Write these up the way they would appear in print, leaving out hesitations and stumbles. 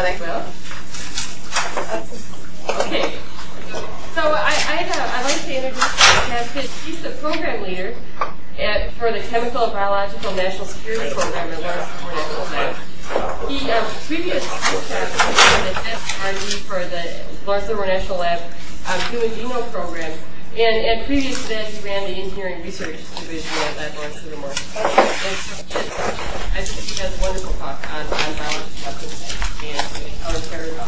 I will. Okay. So I'd like to introduce Pat Fitch. He's the program leader for the Chemical and Biological National Security Program at Lawrence National Lab. He previously was the head of R&D for the Lawrence National Lab Human Genome Program. And previous to that, he ran the Engineering Research Division at Lawrence Livermore. I think he has a wonderful talk on biological weapons and counterterrorism.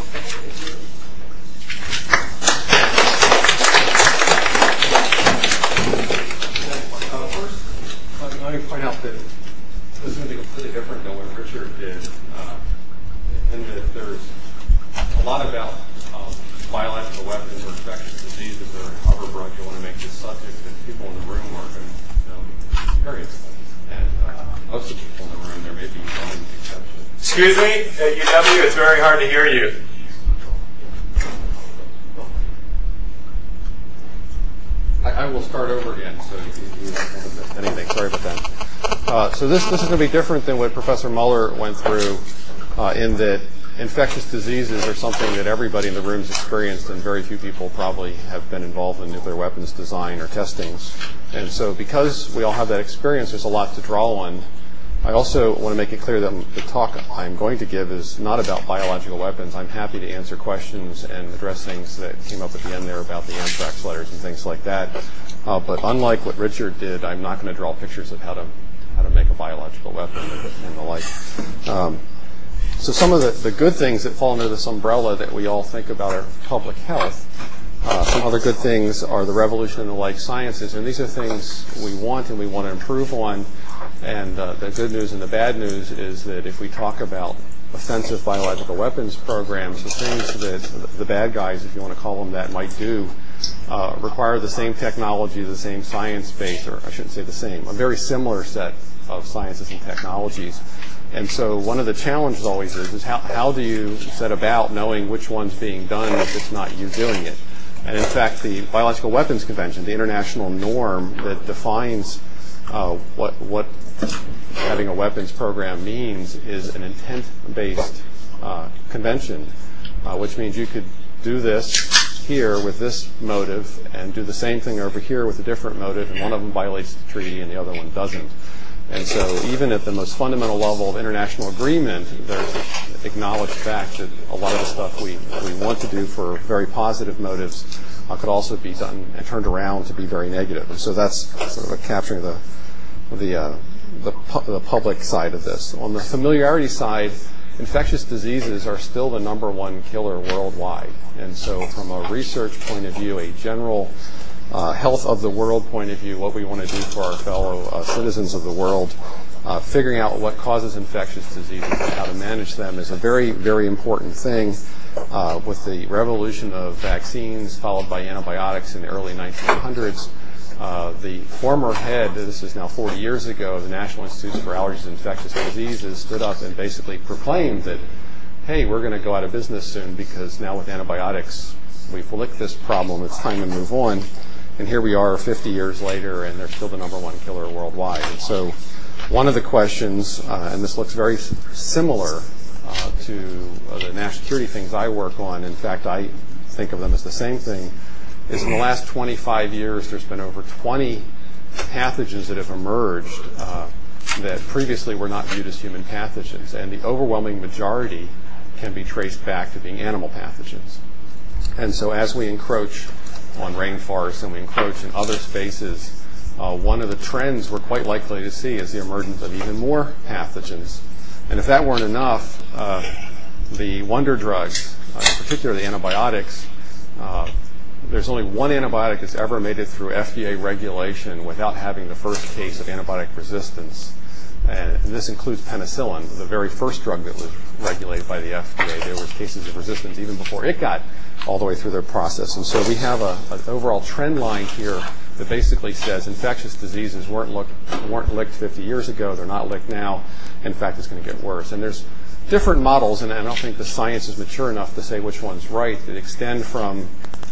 First, let me point out that this is going to be completely different than what Richard did, in that there's a lot about biological weapons or infectious diseases or however broad you want to make this subject that people in the room are going to experience. And most of the people in the room, there may be one exception. Excuse me, UW, it's very hard to hear you. I will start over again, so you don't miss anything. Sorry about that. So this is going to be different than what Professor Muller went through in that infectious diseases are something that everybody in the room has experienced, and very few people probably have been involved in nuclear weapons design or testings. And so because we all have that experience, there's a lot to draw on. I also want to make it clear that the talk I'm going to give is not about biological weapons. I'm happy to answer questions and address things that came up at the end there about the anthrax letters and things like that. But unlike what Richard did, I'm not going to draw pictures of how to make a biological weapon and the like. So some of the good things that fall under this umbrella that we all think about are public health. Some other good things are the revolution in the life sciences, and these are things we want and we want to improve on. And the good news and the bad news is that if we talk about offensive biological weapons programs, the things that the bad guys, if you want to call them that, might do require the same technology, the same science base, or I shouldn't say the same, a very similar set of sciences and technologies. And so one of the challenges always is how do you set about knowing which one's being done if it's not you doing it? And in fact, the Biological Weapons Convention, the international norm that defines what having a weapons program means, is an intent-based convention, which means you could do this here with this motive and do the same thing over here with a different motive, and one of them violates the treaty and the other one doesn't. And so even at the most fundamental level of international agreement, there's an acknowledged fact that a lot of the stuff we want to do for very positive motives could also be done and turned around to be very negative. And so that's sort of capturing the public side of this. On the familiarity side, infectious diseases are still the #1 killer worldwide. And so from a research point of view, a general health of the world point of view, what we want to do for our fellow citizens of the world, figuring out what causes infectious diseases and how to manage them is a very, very important thing. With the revolution of vaccines followed by antibiotics in the early 1900s, the former head, this is now 40 years ago, of the National Institutes for Allergies and Infectious Diseases stood up and basically proclaimed that, hey, we're going to go out of business soon because now with antibiotics we've licked this problem, it's time to move on. And here we are 50 years later, and they're still the #1 killer worldwide. And so one of the questions, and this looks very similar to the national security things I work on, in fact, I think of them as the same thing, is in the last 25 years there's been over 20 pathogens that have emerged that previously were not viewed as human pathogens. And the overwhelming majority can be traced back to being animal pathogens. And so as we encroach on rainforests and we encroach in other spaces, one of the trends we're quite likely to see is the emergence of even more pathogens. And if that weren't enough, the wonder drugs, in particular the antibiotics, there's only one antibiotic that's ever made it through FDA regulation without having the first case of antibiotic resistance. And this includes penicillin, the very first drug that was regulated by the FDA. There was cases of resistance even before it got all the way through their process. And so we have an overall trend line here that basically says infectious diseases weren't licked 50 years ago. They're not licked now. In fact, it's going to get worse. And there's different models, and I don't think the science is mature enough to say which one's right, that extend from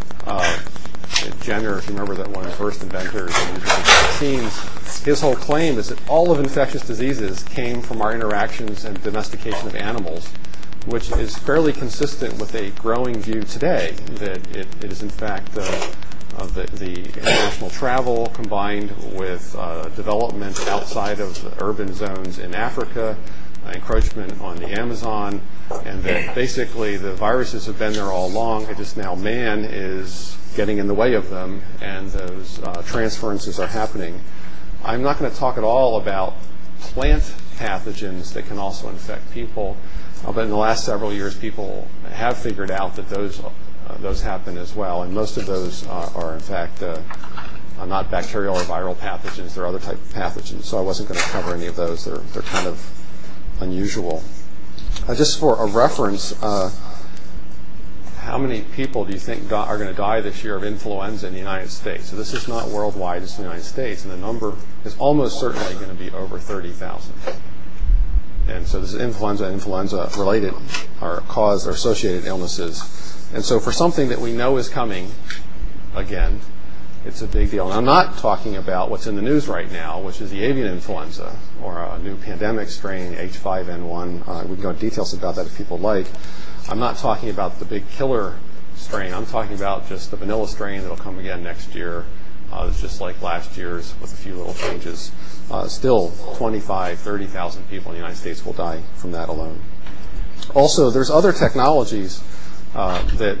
Jenner, if you remember that one of the first inventors of vaccines. His whole claim is that all of infectious diseases came from our interactions and domestication of animals, which is fairly consistent with a growing view today that it is in fact the international travel combined with development outside of the urban zones in Africa, encroachment on the Amazon, and that basically the viruses have been there all along. It is now man is getting in the way of them, and those transferences are happening. I'm not going to talk at all about plant pathogens that can also infect people, but in the last several years, people have figured out that those happen as well, and most of those are in fact not bacterial or viral pathogens. They're other type of pathogens, so I wasn't going to cover any of those. They're kind of unusual. Just for a reference, how many people do you think are going to die this year of influenza in the United States? So this is not worldwide, it's the United States, and the number is almost certainly going to be over 30,000. And so this is influenza-related or associated illnesses. And so for something that we know is coming, again, it's a big deal. And I'm not talking about what's in the news right now, which is the avian influenza or a new pandemic strain, H5N1. We can go into details about that if people like. I'm not talking about the big killer strain. I'm talking about just the vanilla strain that will come again next year. It's just like last year's with a few little changes. Still 25, 30,000 people in the United States will die from that alone. Also, there's other technologies that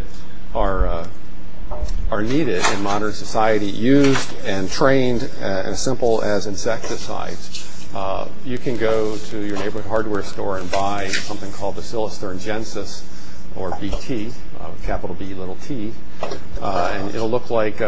are needed in modern society, used and trained as simple as insecticides. You can go to your neighborhood hardware store and buy something called Bacillus thuringiensis, or BT, capital B, little t, and it'll look like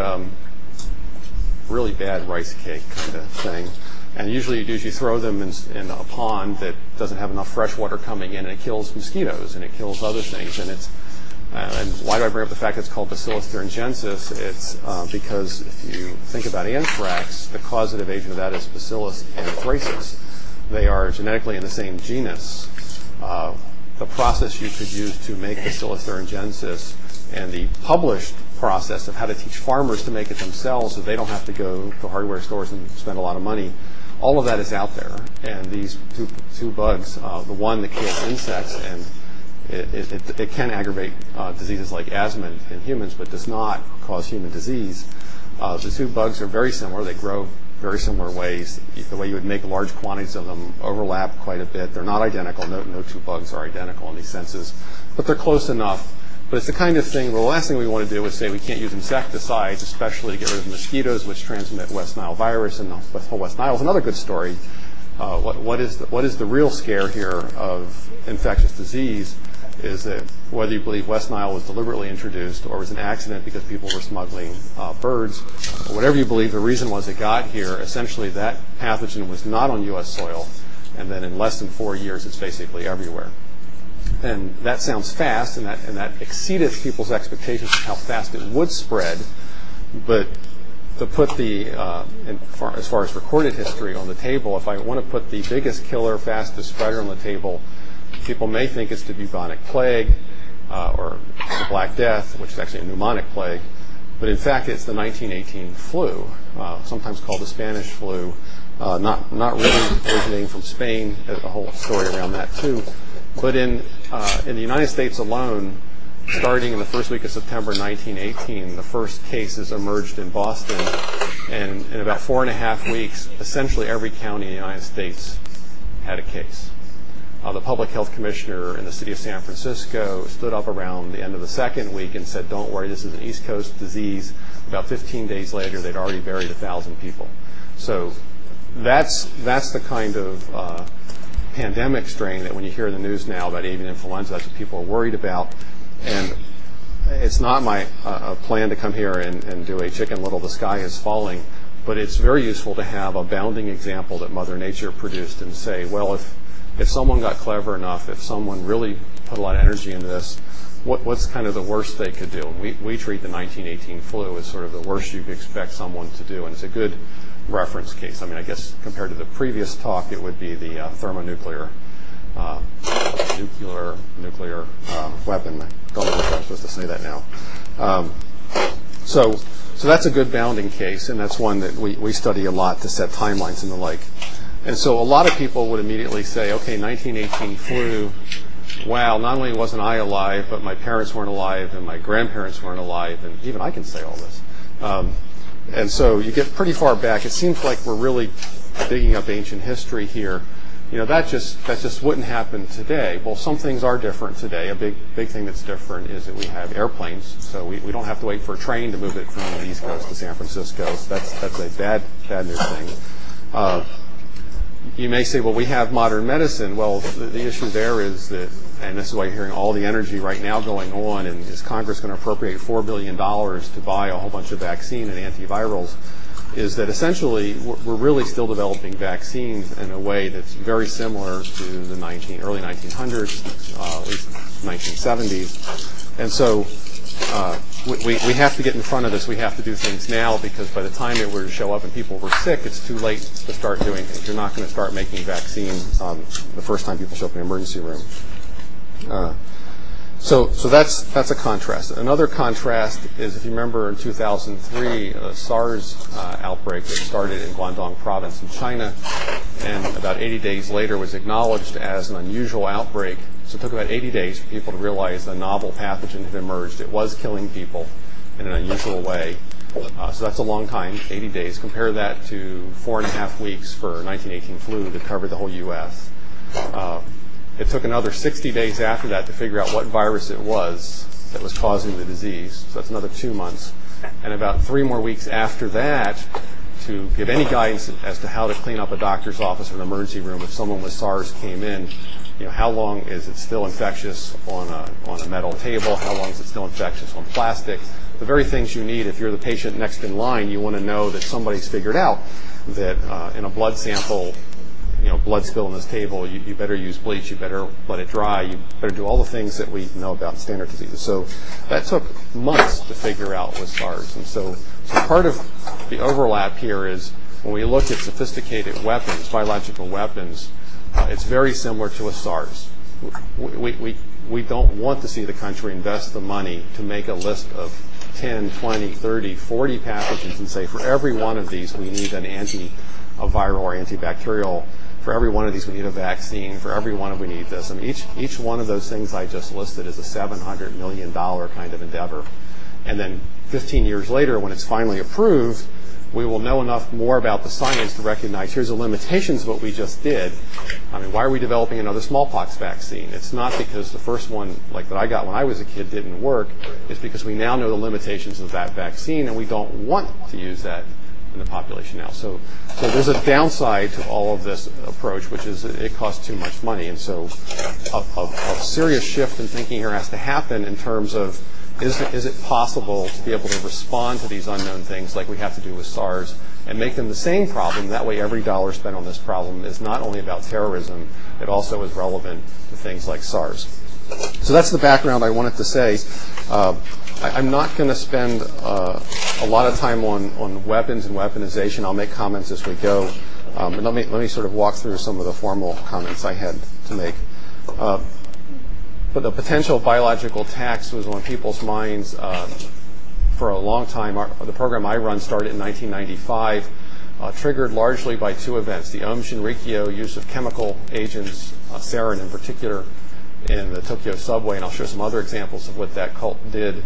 really bad rice cake kind of thing. And usually you do is you throw them in a pond that doesn't have enough fresh water coming in, and it kills mosquitoes and it kills other things. And why do I bring up the fact that it's called Bacillus thuringiensis? It's because if you think about anthrax, the causative agent of that is Bacillus anthracis. They are genetically in the same genus. The process you could use to make Bacillus thuringiensis and the published process of how to teach farmers to make it themselves so they don't have to go to hardware stores and spend a lot of money, all of that is out there. And these two bugs, the one that kills insects, and it can aggravate diseases like asthma in humans, but does not cause human disease. The two bugs are very similar. They grow very similar ways. The way you would make large quantities of them overlap quite a bit. They're not identical. No two bugs are identical in these senses, but they're close enough. But it's the kind of thing, well, the last thing we want to do is say we can't use insecticides, especially to get rid of mosquitoes, which transmit West Nile virus, and the whole West Nile is another good story. What is the real scare here of infectious disease is that whether you believe West Nile was deliberately introduced or was an accident because people were smuggling birds, or whatever you believe the reason was it got here, essentially that pathogen was not on U.S. soil, and then in less than 4 years it's basically everywhere. And that sounds fast, and that exceeded people's expectations of how fast it would spread. But to put as far as recorded history on the table, if I want to put the biggest killer, fastest spreader on the table, people may think it's the bubonic plague or the Black Death, which is actually a pneumonic plague. But in fact, it's the 1918 flu, sometimes called the Spanish flu, not really originating from Spain. There's a whole story around that too. But in the United States alone, starting in the first week of September 1918, the first cases emerged in Boston, and in about 4.5 weeks, essentially every county in the United States had a case. The public health commissioner in the city of San Francisco stood up around the end of the second week and said, "Don't worry, this is an East Coast disease." About 15 days later, they'd already buried 1,000 people. So that's the kind of pandemic strain that when you hear in the news now about avian influenza, that's what people are worried about. And it's not my plan to come here and do a Chicken Little, the sky is falling, but it's very useful to have a bounding example that Mother Nature produced and say, well, if someone got clever enough, if someone really put a lot of energy into this, what's kind of the worst they could do? And we treat the 1918 flu as sort of the worst you could expect someone to do, and it's a good reference case. I mean, I guess compared to the previous talk, it would be the thermonuclear nuclear weapon. I don't know if I'm supposed to say that now. So that's a good bounding case, and that's one that we study a lot to set timelines and the like. And so a lot of people would immediately say, okay, 1918 flu, wow, not only wasn't I alive, but my parents weren't alive, and my grandparents weren't alive, and even I can say all this. And so you get pretty far back. It seems like we're really digging up ancient history here. That just wouldn't happen today. Well, some things are different today. A big thing that's different is that we have airplanes, so we don't have to wait for a train to move it from the East Coast to San Francisco. So that's a bad news thing. You may say, well, we have modern medicine. Well, the issue there is that, and this is why you're hearing all the energy right now going on, and is Congress going to appropriate $4 billion to buy a whole bunch of vaccine and antivirals, is that essentially we're really still developing vaccines in a way that's very similar to the early 1900s, at least 1970s. And so we have to get in front of this. We have to do things now, because by the time it were to show up and people were sick, it's too late to start doing things. You're not going to start making vaccines the first time people show up in an emergency room. So that's a contrast. Another contrast is, if you remember, in 2003, a SARS outbreak that started in Guangdong province in China, and about 80 days later was acknowledged as an unusual outbreak. So it took about 80 days for people to realize a novel pathogen had emerged. It was killing people in an unusual way. So that's a long time, 80 days. Compare that to 4.5 weeks for 1918 flu that covered the whole U.S. It took another 60 days after that to figure out what virus it was that was causing the disease. So that's another 2 months. And about 3 more weeks after that to give any guidance as to how to clean up a doctor's office or an emergency room if someone with SARS came in. How long is it still infectious on a metal table? How long is it still infectious on plastic? The very things you need if you're the patient next in line. You want to know that somebody's figured out that in a blood sample, blood spill on this table, you better use bleach, you better let it dry, you better do all the things that we know about standard diseases. So that took months to figure out with SARS. And so part of the overlap here is when we look at sophisticated weapons, biological weapons, it's very similar to a SARS. We don't want to see the country invest the money to make a list of 10, 20, 30, 40 pathogens and say for every one of these we need an antiviral or antibacterial. For every one of these we need a vaccine. For every one we need this. I mean, each one of those things I just listed is a $700 million kind of endeavor. And then 15 years later, when it's finally approved, we will know enough more about the science to recognize here's the limitations of what we just did. I mean, why are we developing another smallpox vaccine? It's not because the first one, like that I got when I was a kid, didn't work. It's because we now know the limitations of that vaccine, and we don't want to use that in the population now. So there's a downside to all of this approach, which is it costs too much money. And so a serious shift in thinking here has to happen in terms of is it possible to be able to respond to these unknown things like we have to do with SARS and make them the same problem? That way every dollar spent on this problem is not only about terrorism, it also is relevant to things like SARS. So that's the background I wanted to say. I'm not going to spend a lot of time on weapons and weaponization. I'll make comments as we go. And let me sort of walk through some of the formal comments I had to make. But the potential of biological attacks was on people's minds for a long time. The program I run started in 1995, triggered largely by 2 events. The Aum Shinrikyo use of chemical agents, sarin in particular, in the Tokyo subway, and I'll show some other examples of what that cult did,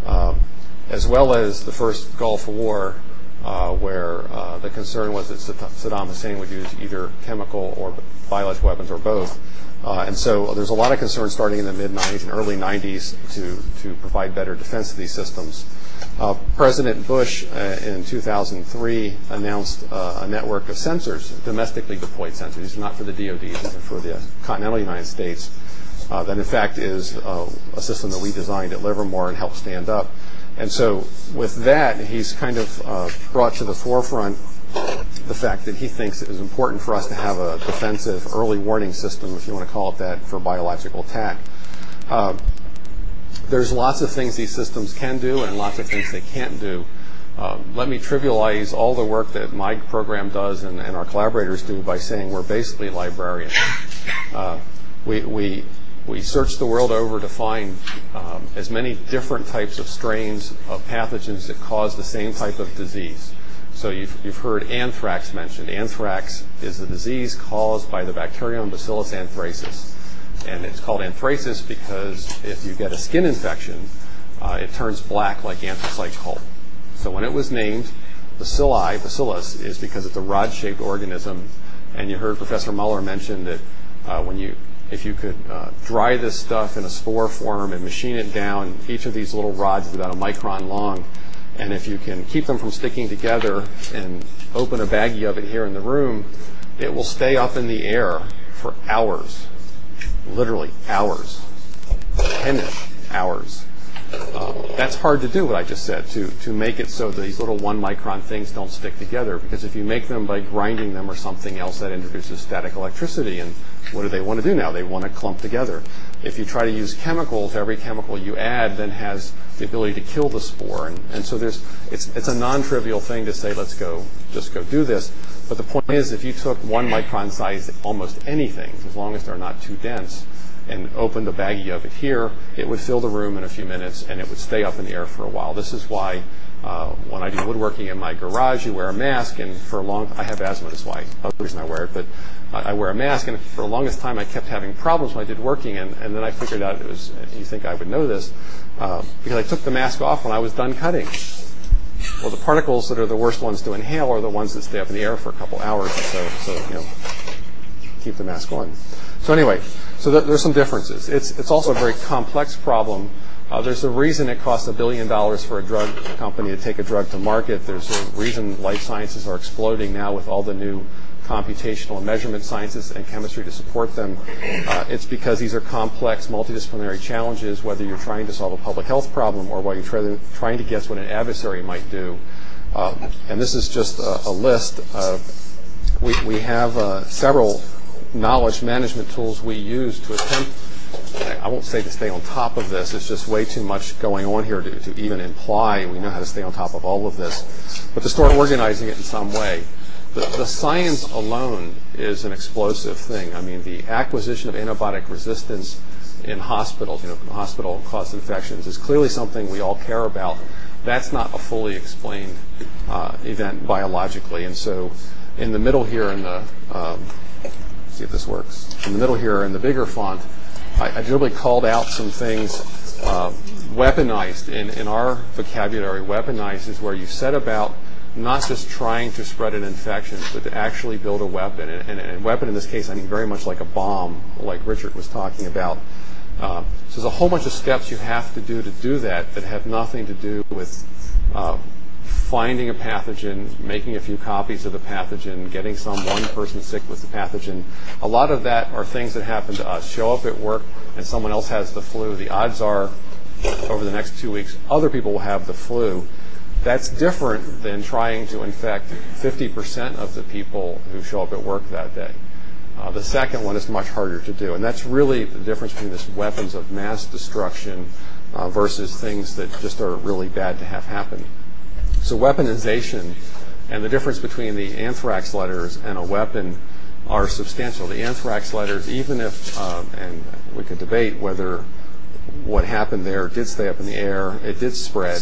as well as the first Gulf War, where the concern was that Saddam Hussein would use either chemical or biological weapons or both. And so there's a lot of concern starting in the mid-'90s and early '90s to provide better defense of these systems. President Bush in 2003 announced a network of sensors, domestically deployed sensors. These are not for the DoD, these are for the continental United States. That in fact is a system that we designed at Livermore and helped stand up. And so with that, he's kind of brought to the forefront the fact that he thinks it is important for us to have a defensive early warning system, if you want to call it that, for biological attack. There's lots of things these systems can do and lots of things they can't do. Let me trivialize all the work that my program does and our collaborators do by saying we're basically librarians. We search the world over to find as many different types of strains of pathogens that cause the same type of disease. So you've heard anthrax mentioned. Anthrax is a disease caused by the bacterium Bacillus anthracis. And it's called anthracis because if you get a skin infection, it turns black like anthracite coal. So when it was named bacillus, is because it's a rod-shaped organism. And you heard Professor Muller mention that if you could dry this stuff in a spore form and machine it down, each of these little rods is about a micron long. And if you can keep them from sticking together and open a baggie of it here in the room, it will stay up in the air for hours, literally hours, 10-ish hours. That's hard to do, what I just said, to make it so these little 1 micron things don't stick together, because if you make them by grinding them or something else, that introduces static electricity, and what do they want to do now? They want to clump together. If you try to use chemicals, every chemical you add then has the ability to kill the spore, and so it's a non-trivial thing to say, just go do this. But the point is, if you took 1 micron size almost anything, as long as they're not too dense, and opened a baggie of it here, it would fill the room in a few minutes, and it would stay up in the air for a while. This is why when I do woodworking in my garage, you wear a mask, and I have asthma, that's why, other reason I wear it, but I wear a mask, and for the longest time I kept having problems when I did working, and then I figured out you think I would know this, because I took the mask off when I was done cutting. Well, the particles that are the worst ones to inhale are the ones that stay up in the air for a couple hours, so keep the mask on. So anyway, there's some differences. It's also a very complex problem. There's a reason it costs $1 billion for a drug company to take a drug to market. There's a reason life sciences are exploding now with all the new computational and measurement sciences and chemistry to support them. It's because these are complex, multidisciplinary challenges, whether you're trying to solve a public health problem or while you're trying to guess what an adversary might do. And this is just a list. We have several knowledge management tools we use to attempt, I won't say to stay on top of this, it's just way too much going on here to even imply we know how to stay on top of all of this, but to start organizing it in some way. The science alone is an explosive thing. I mean, the acquisition of antibiotic resistance in hospitals, hospital-caused infections, is clearly something we all care about. That's not a fully explained event biologically, and so in the middle here in the see if this works. In the middle here, in the bigger font, I deliberately called out some things. Weaponized, in our vocabulary, weaponized is where you set about not just trying to spread an infection, but to actually build a weapon. And weapon in this case, I mean very much like a bomb, like Richard was talking about. So there's a whole bunch of steps you have to do that have nothing to do with finding a pathogen, making a few copies of the pathogen, getting one person sick with the pathogen. A lot of that are things that happen to us. Show up at work and someone else has the flu. The odds are over the next 2 weeks, other people will have the flu. That's different than trying to infect 50% of the people who show up at work that day. The second one is much harder to do, and that's really the difference between this weapons of mass destruction versus things that just are really bad to have happen. So weaponization and the difference between the anthrax letters and a weapon are substantial. The anthrax letters, even if, and we could debate whether what happened there did stay up in the air, it did spread,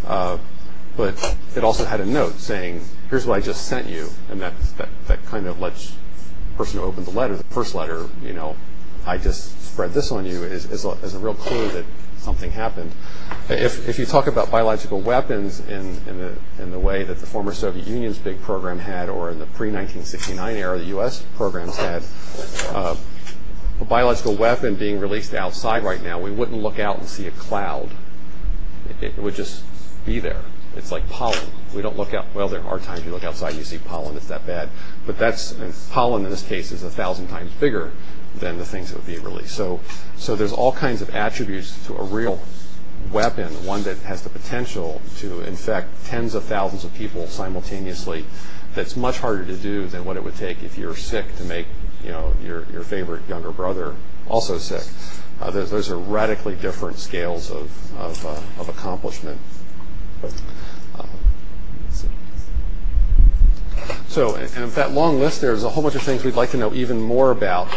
but it also had a note saying, here's what I just sent you, and that kind of lets the person who opened the letter, the first letter, I just spread this on you, is a real clue that something happened. If you talk about biological weapons in the way that the former Soviet Union's big program had, or in the pre-1969 era the U.S. programs had, a biological weapon being released outside right now, we wouldn't look out and see a cloud. It would just be there. It's like pollen. We don't look out. Well, there are times you look outside and you see pollen. It's that bad. But pollen in this case is 1,000 times bigger than the things that would be released. So there's all kinds of attributes to a real weapon, one that has the potential to infect tens of thousands of people simultaneously. That's much harder to do than what it would take if you're sick to make your favorite younger brother also sick. Those are radically different scales of accomplishment. So, and that long list, there's a whole bunch of things we'd like to know even more about.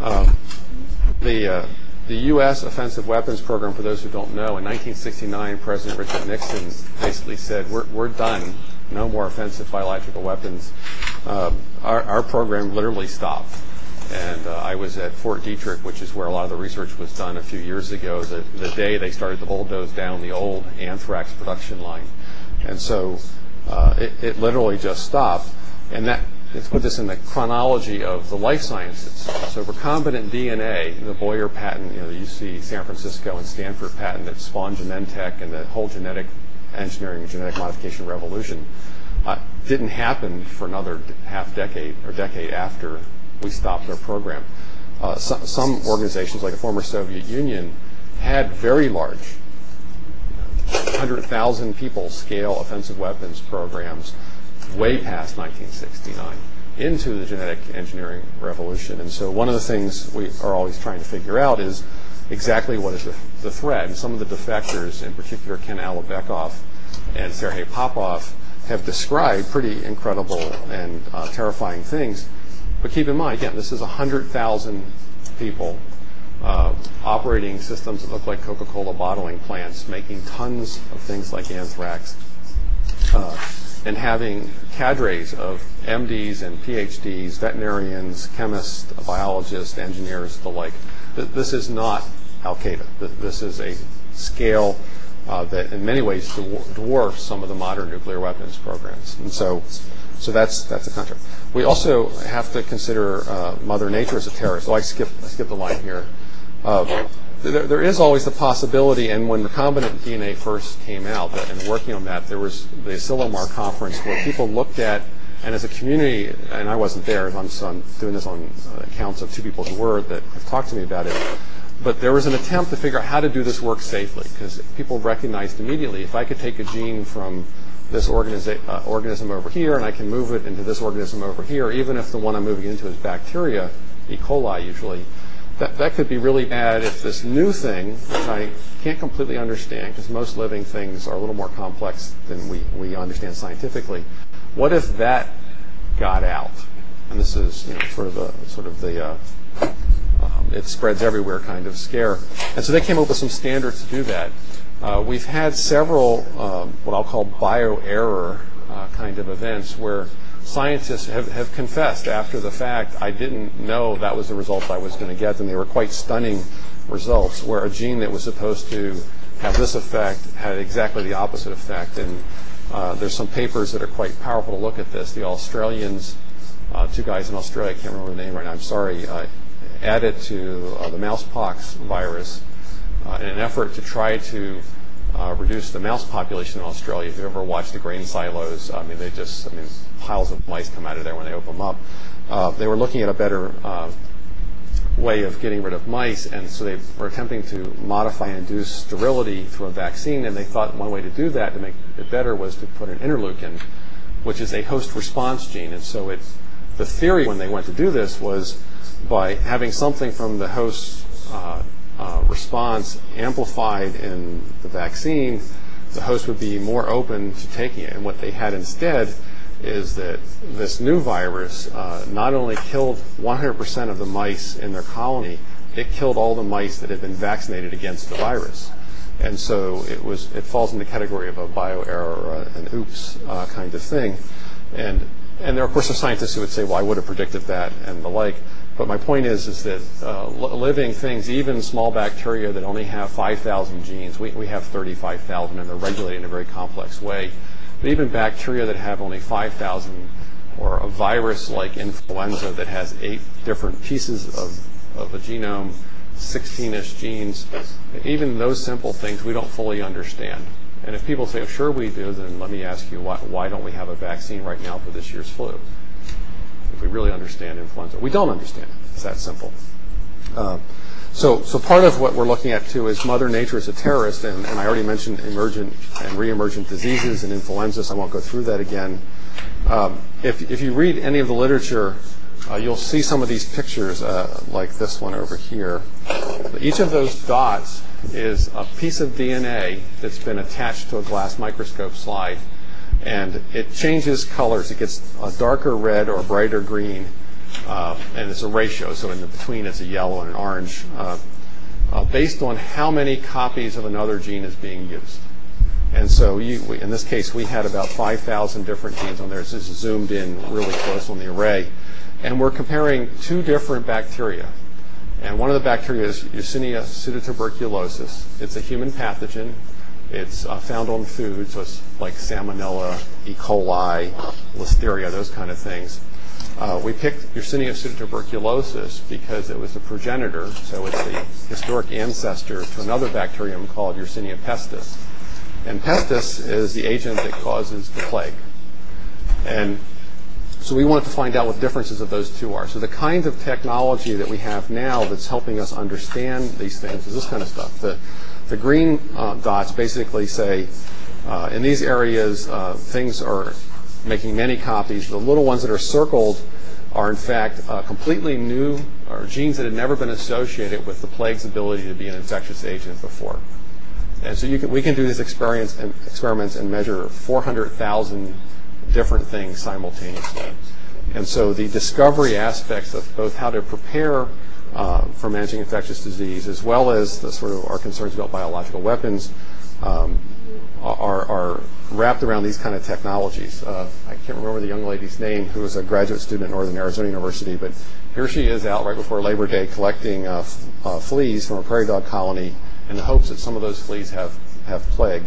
The U.S. offensive weapons program, for those who don't know, in 1969, President Richard Nixon basically said, we're done, no more offensive biological weapons. Our program literally stopped. And I was at Fort Detrick, which is where a lot of the research was done a few years ago, the day they started to bulldoze down the old anthrax production line. And so it literally just stopped. And let's put this in the chronology of the life sciences. So recombinant DNA, the Boyer patent, the UC San Francisco and Stanford patent that spawned Genentech and the whole genetic engineering and genetic modification revolution, didn't happen for another half decade or decade after we stopped our program. Some organizations, like the former Soviet Union, had very large, 100,000 people scale offensive weapons programs way past 1969 into the genetic engineering revolution. And so one of the things we are always trying to figure out is exactly what is the threat. And some of the defectors, in particular Ken Alibekov and Sergei Popov, have described pretty incredible and terrifying things. But keep in mind, again, this is 100,000 people operating systems that look like Coca-Cola bottling plants, making tons of things like anthrax, and having cadres of MDs and PhDs, veterinarians, chemists, biologists, engineers, the like. This is not Al-Qaeda. This is a scale that in many ways dwarfs some of the modern nuclear weapons programs. And so that's the contrast. We also have to consider Mother Nature as a terrorist. I skipped the line here. There is always the possibility, and when recombinant DNA first came out, and working on that, there was the Asilomar conference where people looked at, and as a community, and I wasn't there, I'm doing this on accounts of two people who were that have talked to me about it, but there was an attempt to figure out how to do this work safely, because people recognized immediately, if I could take a gene from this organism over here, and I can move it into this organism over here, even if the one I'm moving into is bacteria, E. coli usually, that could be really bad if this new thing, which I can't completely understand, because most living things are a little more complex than we understand scientifically. What if that got out? And this is sort of the it spreads everywhere kind of scare. And so they came up with some standards to do that. We've had several what I'll call bioerror kind of events where scientists have confessed after the fact, I didn't know that was the result I was going to get, and they were quite stunning results, where a gene that was supposed to have this effect had exactly the opposite effect. And there's some papers that are quite powerful to look at this. The Australians, two guys in Australia, I can't remember the name right now, I'm sorry, added to the mousepox virus in an effort to try to reduce the mouse population in Australia. If you've ever watched the grain silos, piles of mice come out of there when they open them up. They were looking at a better way of getting rid of mice, and so they were attempting to modify and induce sterility through a vaccine, and they thought one way to do that, to make it better, was to put an interleukin, which is a host response gene. And so the theory when they went to do this was by having something from the host response amplified in the vaccine, the host would be more open to taking it. And what they had instead is that this new virus not only killed 100% of the mice in their colony, it killed all the mice that had been vaccinated against the virus. And so it falls in the category of a bioerror or an oops kind of thing. And there, of course, are scientists who would say, well, I would have predicted that and the like. But my point is that living things, even small bacteria that only have 5,000 genes, we have 35,000, and they're regulated in a very complex way. But even bacteria that have only 5,000, or a virus like influenza that has 8 different pieces of a genome, 16-ish genes, even those simple things we don't fully understand. And if people say, oh, sure we do, then let me ask you, why don't we have a vaccine right now for this year's flu? If we really understand influenza. We don't understand it. It's that simple. So part of what we're looking at, too, is Mother Nature as a terrorist, and I already mentioned emergent and re-emergent diseases and influenza, so I won't go through that again. If you read any of the literature, you'll see some of these pictures, like this one over here. Each of those dots is a piece of DNA that's been attached to a glass microscope slide, and it changes colors. It gets a darker red or a brighter green, and it's a ratio, so in between it's a yellow and an orange, based on how many copies of another gene is being used. And so in this case, we had about 5,000 different genes on there. It's just zoomed in really close on the array. And we're comparing two different bacteria. And one of the bacteria is Yersinia pseudotuberculosis. It's a human pathogen. It's found on food, so it's like Salmonella, E. coli, Listeria, those kind of things. We picked Yersinia pseudotuberculosis because it was a progenitor, so it's the historic ancestor to another bacterium called Yersinia pestis. And pestis is the agent that causes the plague. And so we wanted to find out what the differences of those two are. So the kind of technology that we have now that's helping us understand these things is this kind of stuff. The green dots basically say, in these areas, things are making many copies. The little ones that are circled are, in fact, completely new, or genes that had never been associated with the plague's ability to be an infectious agent before. And so we can do these experiments and measure 400,000 different things simultaneously. And so the discovery aspects of both how to prepare for managing infectious disease, as well as the sort of our concerns about biological weapons, are wrapped around these kind of technologies. I can't remember the young lady's name, who was a graduate student at Northern Arizona University, but here she is out right before Labor Day collecting fleas from a prairie dog colony in the hopes that some of those fleas have plague.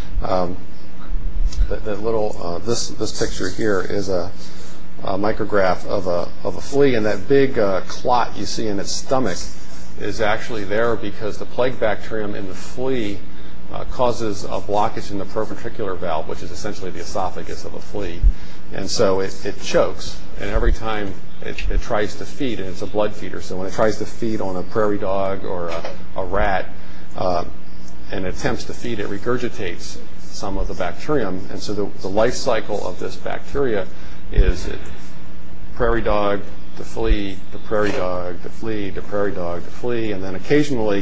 This picture here is a micrograph of a flea, and that big clot you see in its stomach is actually there because the plague bacterium in the flea causes a blockage in the proventricular valve, which is essentially the esophagus of a flea. And so it chokes, and every time it tries to feed, and it's a blood feeder, so when it tries to feed on a prairie dog or a rat and attempts to feed, it regurgitates some of the bacterium. And so the life cycle of this bacteria is prairie dog to flea, to prairie dog to flea, to prairie dog to flea, and then occasionally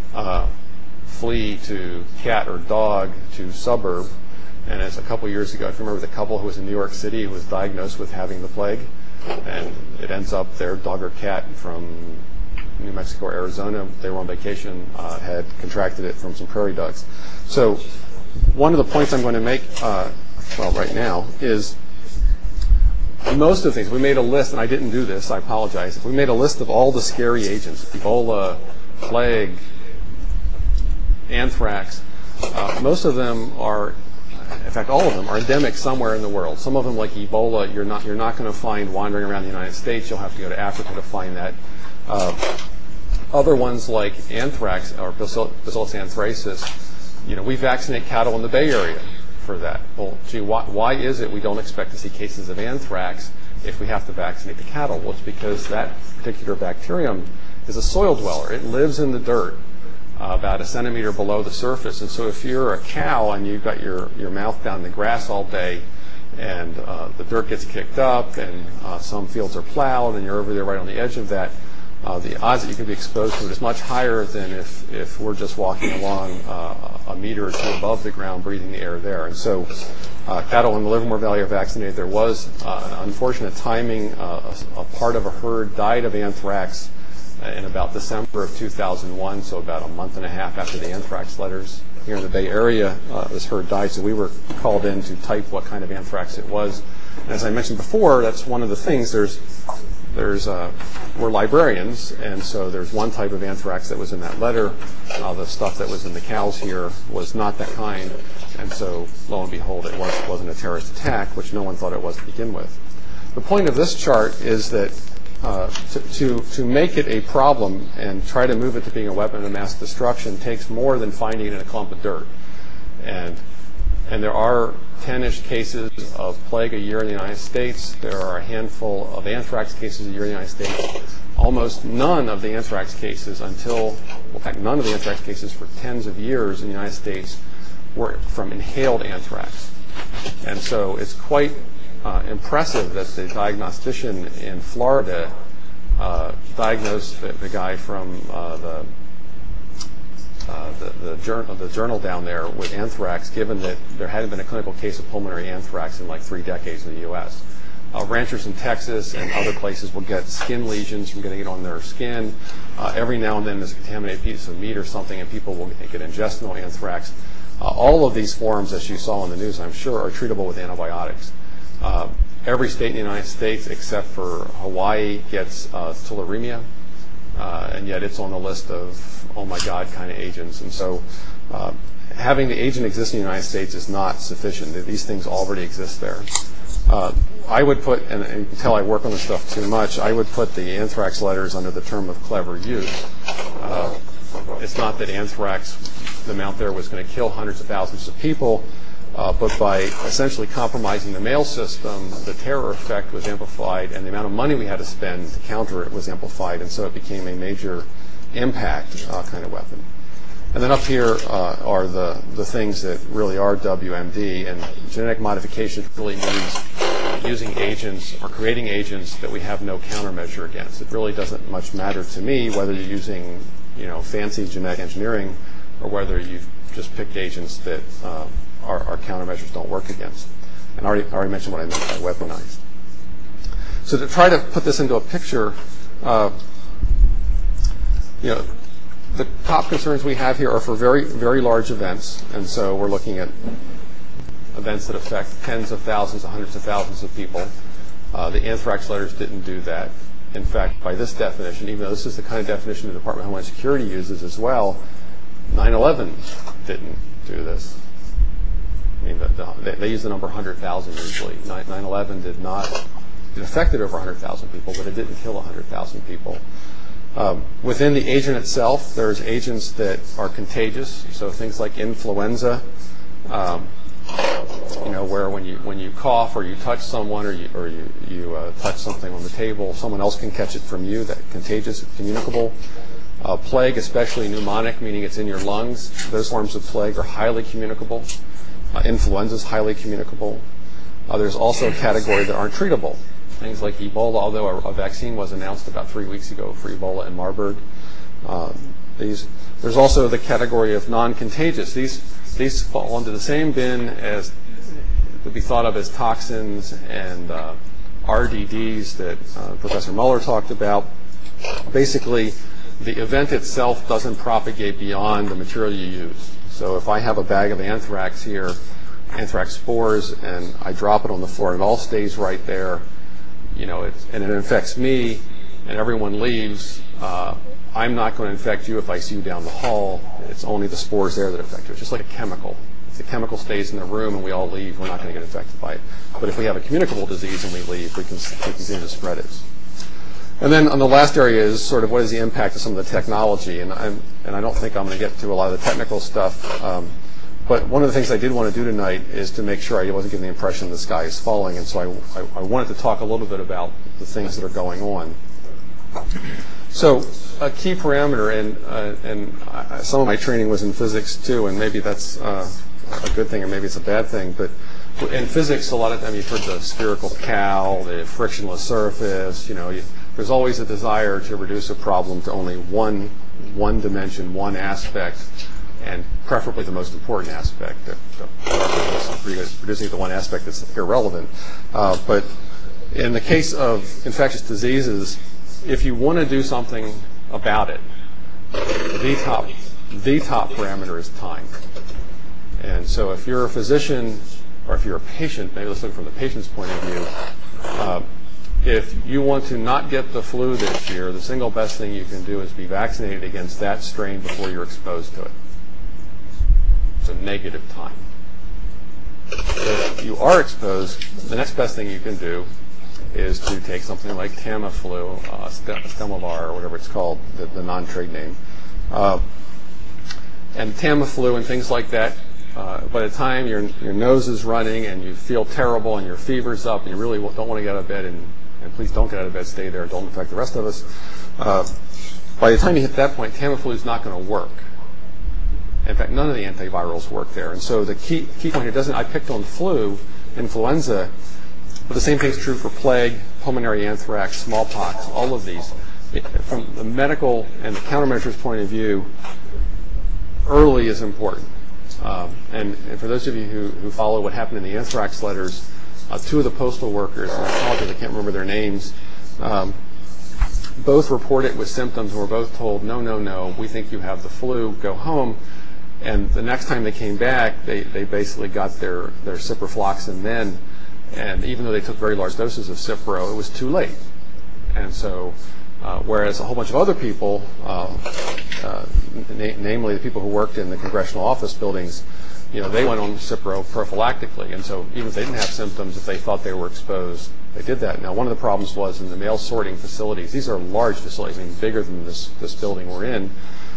flea to cat or dog to suburb. And it's a couple years ago, I remember the couple who was in New York City who was diagnosed with having the plague, and it ends up their dog or cat from New Mexico or Arizona, they were on vacation, had contracted it from some prairie dogs. So one of the points I'm going to make, right now, is most of the things, we made a list, and I didn't do this, I apologize. We made a list of all the scary agents, Ebola, plague, anthrax. Most of them are, in fact, all of them are endemic somewhere in the world. Some of them, like Ebola, you're not going to find wandering around the United States. You'll have to go to Africa to find that. Other ones like anthrax or Bacillus anthracis, we vaccinate cattle in the Bay Area for that. Well, gee, why is it we don't expect to see cases of anthrax if we have to vaccinate the cattle? Well, it's because that particular bacterium is a soil dweller. It lives in the dirt about a centimeter below the surface. And so if you're a cow and you've got your mouth down in the grass all day and the dirt gets kicked up and some fields are plowed and you're over there right on the edge of that, the odds that you can be exposed to it is much higher than if we're just walking along a meter or two above the ground breathing the air there. And so cattle in the Livermore Valley are vaccinated. There was unfortunate timing. A part of a herd died of anthrax in about December of 2001, so about a month and a half after the anthrax letters here in the Bay Area. This herd died, so we were called in to type what kind of anthrax it was. And as I mentioned before, that's one of the things. We're librarians, and so there's one type of anthrax that was in that letter. The stuff that was in the cows here was not that kind, and so lo and behold, it wasn't a terrorist attack, which no one thought it was to begin with. The point of this chart is that to make it a problem and try to move it to being a weapon of mass destruction takes more than finding it in a clump of dirt. And there are 10-ish cases of plague a year in the United States. There are a handful of anthrax cases a year in the United States. Almost none of the anthrax cases in fact, none of the anthrax cases for tens of years in the United States were from inhaled anthrax. And so it's quite impressive that the diagnostician in Florida diagnosed the guy from the journal down there with anthrax, given that there hadn't been a clinical case of pulmonary anthrax in like 3 decades in the U.S. Ranchers in Texas and other places will get skin lesions from getting it on their skin. Every now and then there's a contaminated piece of meat or something, and people will get intestinal anthrax. All of these forms, as you saw in the news, I'm sure, are treatable with antibiotics. every state in the United States except for Hawaii gets tularemia, and yet it's on the list of, oh my God, kind of agents. And so having the agent exist in the United States is not sufficient. These things already exist there. I would put, and you can tell I work on this stuff too much, I would put the anthrax letters under the term of clever use. It's not that anthrax, the amount there, was going to kill hundreds of thousands of people, but by essentially compromising the mail system, the terror effect was amplified, and the amount of money we had to spend to counter it was amplified, and so it became a major impact kind of weapon. And then up here are the things that really are WMD, and genetic modification really means using agents or creating agents that we have no countermeasure against. It really doesn't much matter to me whether you're using, fancy genetic engineering or whether you've just picked agents that our countermeasures don't work against. And I already mentioned what I meant by weaponized. So to try to put this into a picture, the top concerns we have here are for very, very large events, and so we're looking at events that affect tens of thousands, hundreds of thousands of people. The anthrax letters didn't do that. In fact, by this definition, even though this is the kind of definition the Department of Homeland Security uses as well, 9/11 didn't do this. I mean, they use the number 100,000 usually. 9/11 did not. It affected over 100,000 people, but it didn't kill 100,000 people. Within the agent itself, there's agents that are contagious, so things like influenza, where when you cough or you touch someone or you touch something on the table, someone else can catch it from you. That contagious, communicable. Plague, especially pneumonic, meaning it's in your lungs. Those forms of plague are highly communicable. Influenza is highly communicable. There's also a category that aren't treatable. Things like Ebola, although a vaccine was announced about 3 weeks ago for Ebola and Marburg. There's also the category of non-contagious. These fall into the same bin as would be thought of as toxins and RDDs that Professor Muller talked about. Basically, the event itself doesn't propagate beyond the material you use. So if I have a bag of anthrax here, anthrax spores, and I drop it on the floor, and it all stays right there, and it infects me, and everyone leaves, I'm not going to infect you if I see you down the hall. It's only the spores there that affect you. It's just like a chemical. If the chemical stays in the room and we all leave, we're not going to get infected by it. But if we have a communicable disease and we leave, we can continue to spread it. And then on the last area is sort of what is the impact of some of the technology. And I don't think I'm going to get to a lot of the technical stuff. But one of the things I did want to do tonight is to make sure I wasn't giving the impression the sky is falling. And so I wanted to talk a little bit about the things that are going on. So a key parameter, and some of my training was in physics too, and maybe that's a good thing or maybe it's a bad thing. But in physics, a lot of time you've heard the spherical cowl, the frictionless surface. There's always a desire to reduce a problem to only one dimension, one aspect, and preferably the most important aspect. Reducing it to one aspect that's irrelevant. But in the case of infectious diseases, if you want to do something about it, the top parameter is time. And so if you're a physician or if you're a patient, maybe let's look from the patient's point of view, if you want to not get the flu this year, the single best thing you can do is be vaccinated against that strain before you're exposed to it. It's a negative time. If you are exposed, the next best thing you can do is to take something like Tamiflu, Stelmavar, or whatever it's called, the non-trade name. And Tamiflu and things like that, by the time your nose is running and you feel terrible and your fever's up and you really don't want to get out of bed, and please don't get out of bed, stay there, don't infect the rest of us. By the time you hit that point, Tamiflu is not going to work. In fact, none of the antivirals work there. And so the key point here I picked on flu, influenza, but the same thing is true for plague, pulmonary anthrax, smallpox, all of these. From the medical and the countermeasures point of view, early is important. And for those of you who follow what happened in the anthrax letters, two of the postal workers, and I apologize, I can't remember their names, both reported with symptoms and were both told, no, we think you have the flu, go home. And the next time they came back, they basically got their ciprofloxacin then, And even though they took very large doses of Cipro, it was too late. And so, whereas a whole bunch of other people, namely the people who worked in the congressional office buildings, they went on Cipro prophylactically. And so even if they didn't have symptoms, if they thought they were exposed, they did that. Now, one of the problems was in the mail sorting facilities. These are large facilities, I mean, bigger than this building we're in.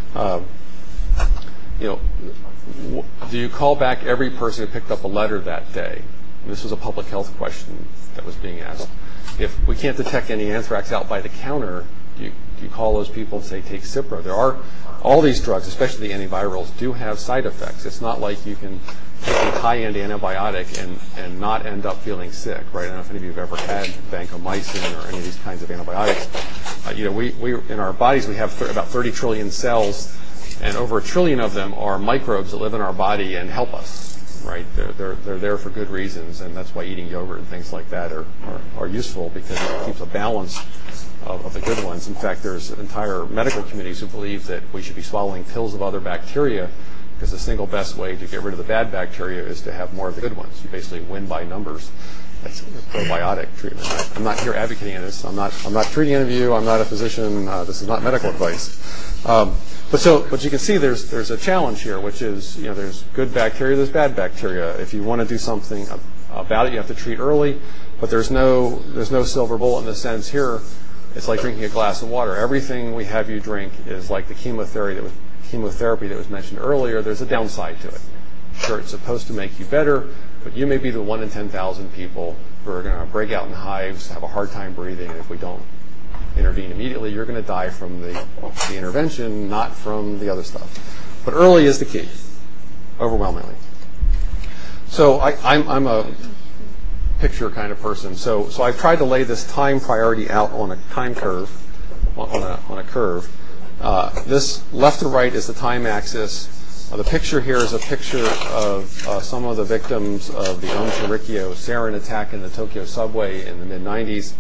Do you call back every person who picked up a letter that day? And this was a public health question that was being asked. If we can't detect any anthrax out by the counter, do you call those people and say, take Cipro? There are all these drugs, especially the antivirals, do have side effects. It's not like you can take a high-end antibiotic and not end up feeling sick, right? I don't know if any of you have ever had vancomycin or any of these kinds of antibiotics. We in our bodies, we have about 30 trillion cells, and over 1 trillion of them are microbes that live in our body and help us, right? They're there for good reasons, and that's why eating yogurt and things like that are useful, because it keeps a balance of the good ones. In fact, there's entire medical communities who believe that we should be swallowing pills of other bacteria, because the single best way to get rid of the bad bacteria is to have more of the good ones. You basically win by numbers. That's probiotic treatment. I'm not here advocating this. I'm not treating any of you. I'm not a physician. This is not medical advice. But you can see there's a challenge here, which is there's good bacteria, there's bad bacteria. If you want to do something about it, you have to treat early. But there's no silver bullet in the sense here. It's like drinking a glass of water. Everything we have you drink is like the chemotherapy that was mentioned earlier. There's a downside to it. Sure, it's supposed to make you better, but you may be the 1 in 10,000 people who are going to break out in hives, have a hard time breathing, and if we don't intervene immediately, you're going to die from the intervention, not from the other stuff. But early is the key, overwhelmingly. So I'm a picture kind of person. So I've tried to lay this time priority out on a time curve, on a curve. This left to right is the time axis. The picture here is a picture of some of the victims of the Aum Shinrikyo sarin attack in the Tokyo subway in the mid-90s.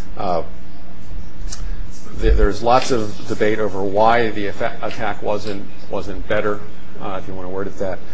There's lots of debate over why the attack wasn't better, if you want to word it that.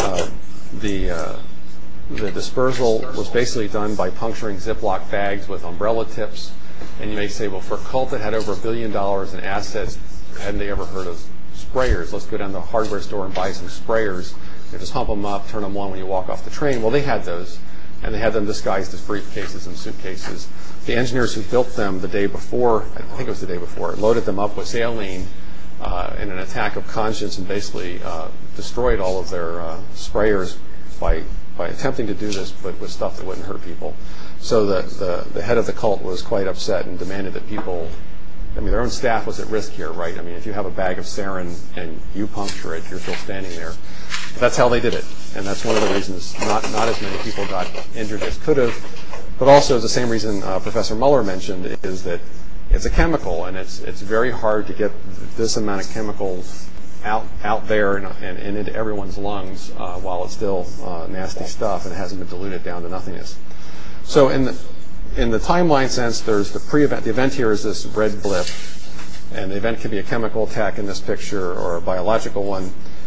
The dispersal was basically done by puncturing Ziploc bags with umbrella tips. And you may say, well, for a cult that had over $1 billion in assets, hadn't they ever heard of sprayers? Let's go down to the hardware store and buy some sprayers. You just pump them up, turn them on when you walk off the train. Well, they had those, and they had them disguised as briefcases and suitcases. The engineers who built them the day before, I think it was the day before, loaded them up with saline in an attack of conscience and basically destroyed all of their sprayers by attempting to do this, but with stuff that wouldn't hurt people. So the head of the cult was quite upset and demanded that people, their own staff was at risk here, right? If you have a bag of sarin and you puncture it, you're still standing there. That's how they did it, and that's one of the reasons not as many people got injured as could have. But also the same reason Professor Muller mentioned is that it's a chemical, and it's very hard to get this amount of chemicals out there and into everyone's lungs while it's still nasty stuff and it hasn't been diluted down to nothingness. So in the timeline sense, there's the pre-event. The event here is this red blip, and the event could be a chemical attack in this picture or a biological one.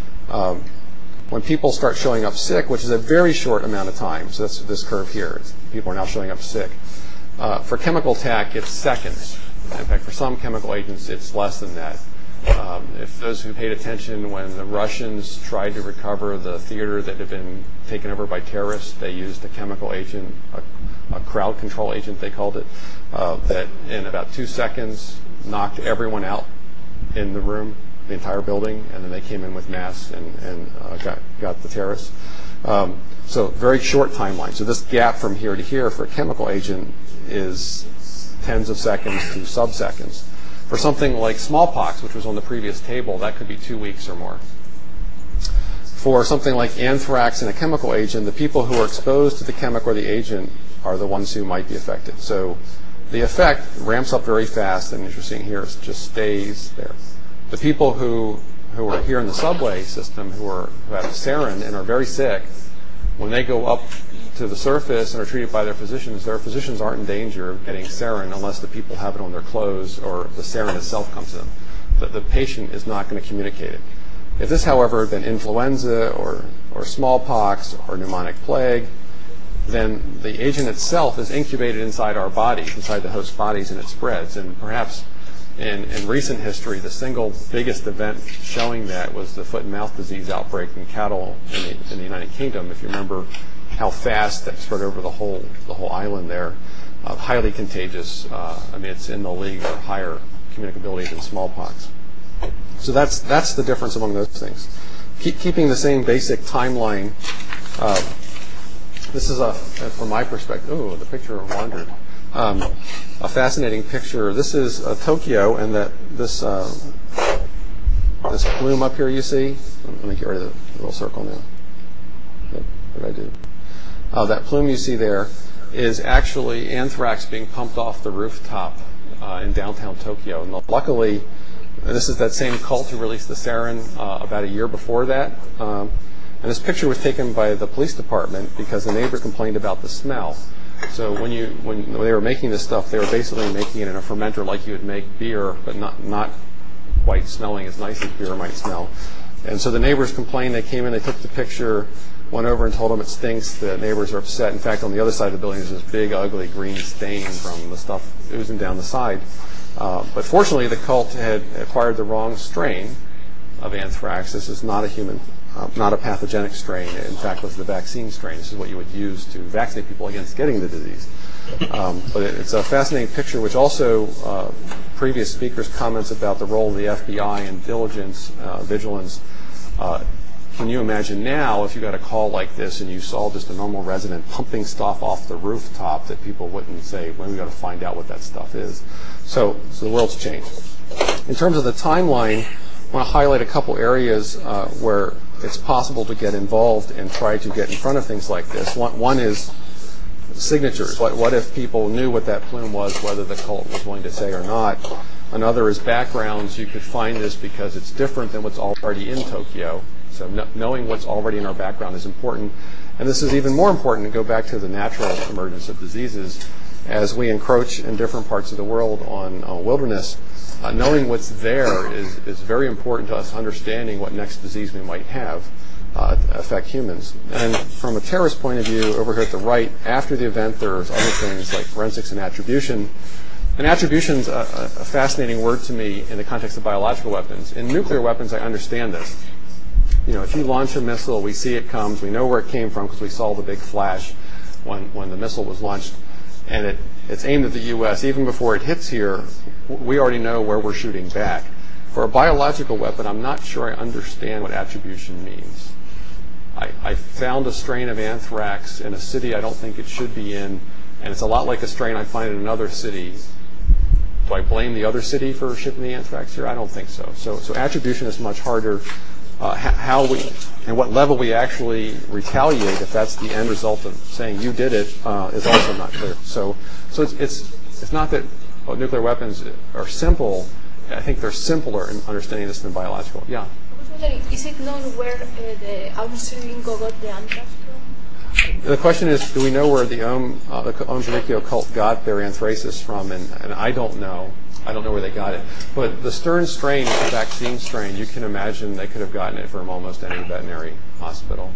When people start showing up sick, which is a very short amount of time, so that's this curve here, people are now showing up sick. For chemical attack, it's seconds. In fact, for some chemical agents, it's less than that. If those who paid attention when the Russians tried to recover the theater that had been taken over by terrorists, they used a chemical agent, a crowd control agent they called it, that in about 2 seconds knocked everyone out in the room, the entire building, and then they came in with masks and got the terrorists. So very short timeline. So this gap from here to here for a chemical agent is tens of seconds to sub-seconds. For something like smallpox, which was on the previous table, that could be 2 weeks or more. For something like anthrax and a chemical agent, the people who are exposed to the chemical or the agent are the ones who might be affected. So the effect ramps up very fast, and as you're seeing here, it just stays there. The people who are here in the subway system, who have sarin and are very sick, when they go up to the surface and are treated by their physicians aren't in danger of getting sarin unless the people have it on their clothes or the sarin itself comes to them. The patient is not going to communicate it. If this, however, had been influenza or smallpox or pneumonic plague, then the agent itself is incubated inside our bodies, inside the host bodies, and it spreads. And perhaps in recent history, the single biggest event showing that was the foot and mouth disease outbreak in cattle in the United Kingdom. If you remember how fast that spread over the whole island there, highly contagious. I mean, it's in the league or higher communicability than smallpox. So that's the difference among those things. Keeping the same basic timeline. This is from my perspective. Oh, the picture wandered. A fascinating picture. This is Tokyo, and this plume up here you see. Let me get rid of the little circle now. What did I do? That plume you see there is actually anthrax being pumped off the rooftop in downtown Tokyo. And luckily, this is that same cult who released the sarin about a year before that. And this picture was taken by the police department because the neighbor complained about the smell. So when they were making this stuff, they were basically making it in a fermenter like you would make beer, but not quite smelling as nice as beer might smell. And so the neighbors complained. They came in, they took the picture, went over and told them it stinks. The neighbors are upset. In fact, on the other side of the building, there's this big, ugly green stain from the stuff oozing down the side. But fortunately, the cult had acquired the wrong strain of anthrax. This is not a human, not a pathogenic strain. In fact, it was the vaccine strain. This is what you would use to vaccinate people against getting the disease. But it's a fascinating picture, which also previous speakers' comments about the role of the FBI in diligence, vigilance. Can you imagine now if you got a call like this and you saw just a normal resident pumping stuff off the rooftop that people wouldn't say, well, we got to find out what that stuff is. So the world's changed. In terms of the timeline, I want to highlight a couple areas where it's possible to get involved and try to get in front of things like this. One is signatures. What if people knew what that plume was, whether the cult was willing to say or not? Another is backgrounds. You could find this because it's different than what's already in Tokyo. So knowing what's already in our background is important. And this is even more important to go back to the natural emergence of diseases. As we encroach in different parts of the world on wilderness, knowing what's there is very important to us understanding what next disease we might have affect humans. And from a terrorist point of view, over here at the right, after the event, there's other things like forensics and attribution. And attribution's a fascinating word to me in the context of biological weapons. In nuclear weapons, I understand this. You know, if you launch a missile, we see it comes, we know where it came from because we saw the big flash when the missile was launched, and it's aimed at the U.S. Even before it hits here, we already know where we're shooting back. For a biological weapon, I'm not sure I understand what attribution means. I found a strain of anthrax in a city I don't think it should be in, and it's a lot like a strain I find in another city. Do I blame the other city for shipping the anthrax here? I don't think so. So attribution is much harder. How we and what level we actually retaliate, if that's the end result of saying you did it, is also not clear. So it's not that nuclear weapons are simple. I think they're simpler in understanding this than biological. Yeah. Is it known where the Aum Shinrikyo got the anthrax from? The question is, do we know where the Aum Shinrikyo cult got their anthracis from? And I don't know. I don't know where they got it. But the Stern strain, the vaccine strain, you can imagine they could have gotten it from almost any veterinary hospital.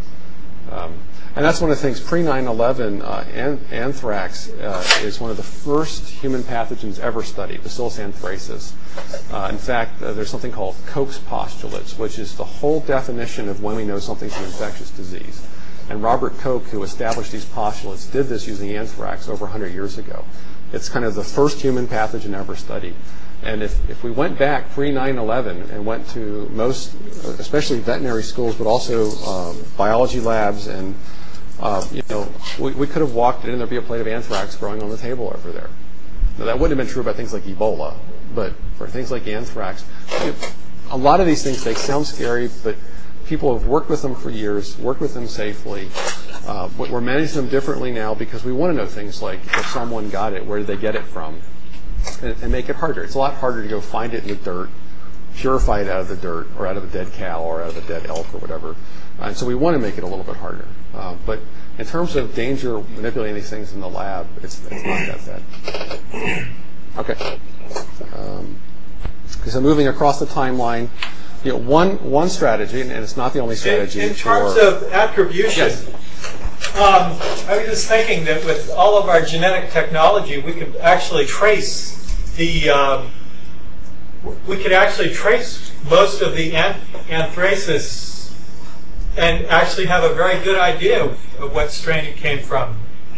And that's one of the things. Pre-9/11, anthrax is one of the first human pathogens ever studied, Bacillus anthracis. In fact, there's something called Koch's postulates, which is the whole definition of when we know something's an infectious disease. And Robert Koch, who established these postulates, did this using anthrax over 100 years ago. It's kind of the first human pathogen ever studied. And if we went back pre-9/11 and went to most, especially veterinary schools, but also biology labs, and we could have walked in and there'd be a plate of anthrax growing on the table over there. Now, that wouldn't have been true about things like Ebola, but for things like anthrax, a lot of these things, they sound scary, but people have worked with them for years, worked with them safely. We're managing them differently now because we want to know things like if someone got it, where did they get it from, and make it harder. It's a lot harder to go find it in the dirt, purify it out of the dirt, or out of a dead cow, or out of a dead elk, or whatever. And so we want to make it a little bit harder. But in terms of danger manipulating these things in the lab, it's not that bad. Okay. So moving across the timeline, one strategy, and it's not the only strategy. In terms of attribution, yes. I was just thinking that with all of our genetic technology, we could actually trace most of the anthracis and actually have a very good idea of what strain it came from.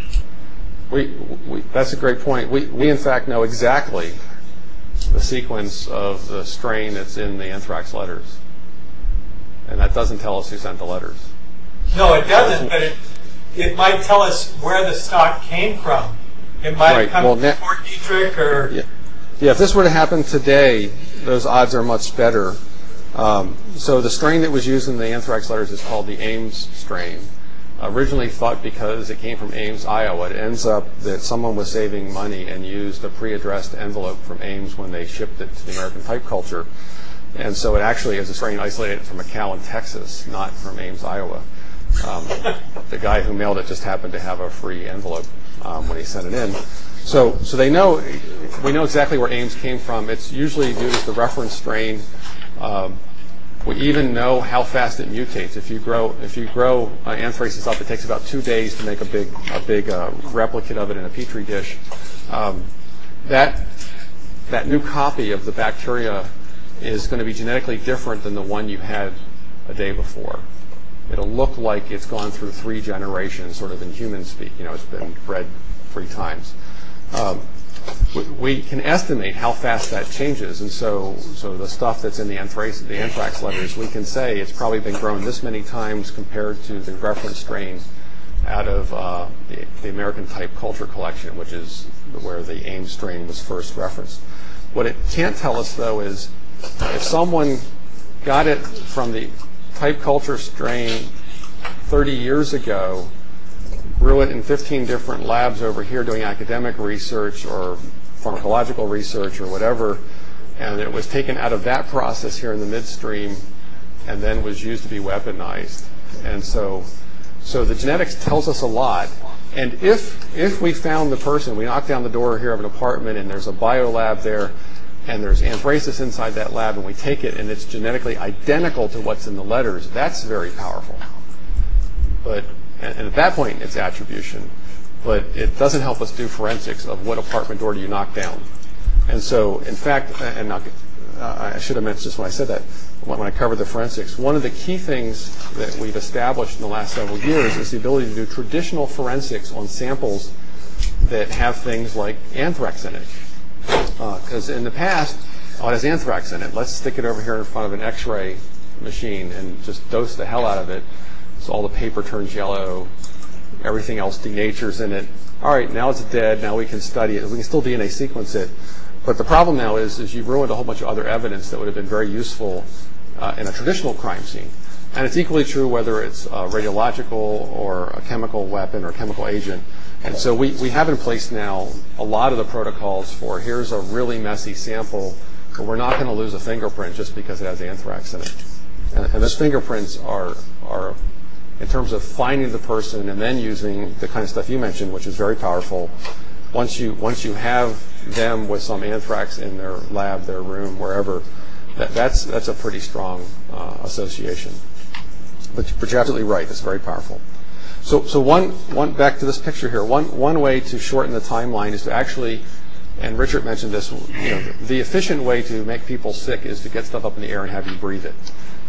That's a great point. We in fact know exactly the sequence of the strain that's in the anthrax letters. And that doesn't tell us who sent the letters. No, it doesn't, but it might tell us where the stock came from. It might come from Fort Detrick or... Yeah, if this were to happen today, those odds are much better. So the strain that was used in the anthrax letters is called the Ames strain. Originally thought because it came from Ames, Iowa. It ends up that someone was saving money and used a pre-addressed envelope from Ames when they shipped it to the American type culture. And so it actually is a strain isolated from a cow in Texas, not from Ames, Iowa. The guy who mailed it just happened to have a free envelope when he sent it in. So we know exactly where Ames came from. It's usually viewed as the reference strain. We even know how fast it mutates. If you grow anthracis up, it takes about 2 days to make a big replicate of it in a petri dish. That new copy of the bacteria is going to be genetically different than the one you had a day before. It'll look like it's gone through 3 generations, sort of in human speak. It's been bred 3 times. We can estimate how fast that changes, and so the stuff that's in the anthrax letters, we can say it's probably been grown this many times compared to the reference strain out of the American type culture collection, which is where the Ames strain was first referenced. What it can't tell us, though, is if someone got it from the type culture strain 30 years ago, grew it in 15 different labs over here doing academic research or pharmacological research or whatever, and it was taken out of that process here in the midstream and then was used to be weaponized. And so the genetics tells us a lot. And if we found the person, we knock down the door here of an apartment and there's a biolab there and there's anthracis inside that lab and we take it and it's genetically identical to what's in the letters, that's very powerful. And at that point, it's attribution. But it doesn't help us do forensics of what apartment door do you knock down. And so, in fact, I should have mentioned this when I said that, when I covered the forensics, one of the key things that we've established in the last several years is the ability to do traditional forensics on samples that have things like anthrax in it. Because in the past, it has anthrax in it. Let's stick it over here in front of an X-ray machine and just dose the hell out of it. So all the paper turns yellow, everything else denatures in it. All right, now it's dead. Now we can study it. We can still DNA sequence it. But the problem now is you've ruined a whole bunch of other evidence that would have been very useful in a traditional crime scene. And it's equally true whether it's radiological or a chemical weapon or chemical agent. And so we have in place now a lot of the protocols for here's a really messy sample, but we're not going to lose a fingerprint just because it has anthrax in it. And those fingerprints are in terms of finding the person and then using the kind of stuff you mentioned, which is very powerful. Once you have them with some anthrax in their lab, their room, wherever, that's a pretty strong association. But you're absolutely right. It's very powerful. So one back to this picture here. One way to shorten the timeline is to actually, and Richard mentioned this, the efficient way to make people sick is to get stuff up in the air and have you breathe it.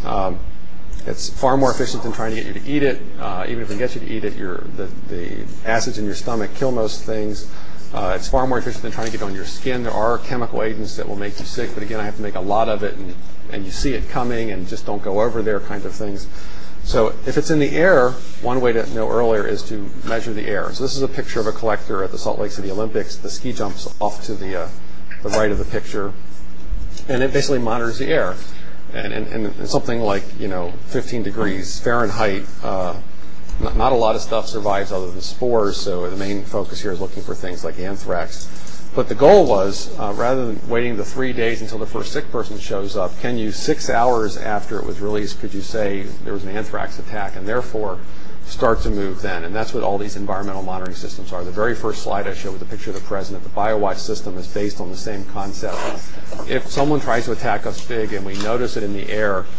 It's far more efficient than trying to get you to eat it. Even if we get you to eat it, the acids in your stomach kill most things. It's far more efficient than trying to get it on your skin. There are chemical agents that will make you sick, but again, I have to make a lot of it, and you see it coming, and just don't go over there kind of things. So if it's in the air, one way to know earlier is to measure the air. So this is a picture of a collector at the Salt Lake City Olympics. The ski jumps off to the right of the picture, and it basically monitors the air. And something like 15 degrees Fahrenheit, not a lot of stuff survives other than spores. So the main focus here is looking for things like anthrax. But the goal was, rather than waiting the 3 days until the first sick person shows up, can you 6 hours after it was released, could you say there was an anthrax attack, and therefore start to move then? And that's what all these environmental monitoring systems are. The very first slide I showed with the picture of the president, the BioWatch system is based on the same concept. If someone tries to attack us big and we notice it in the air,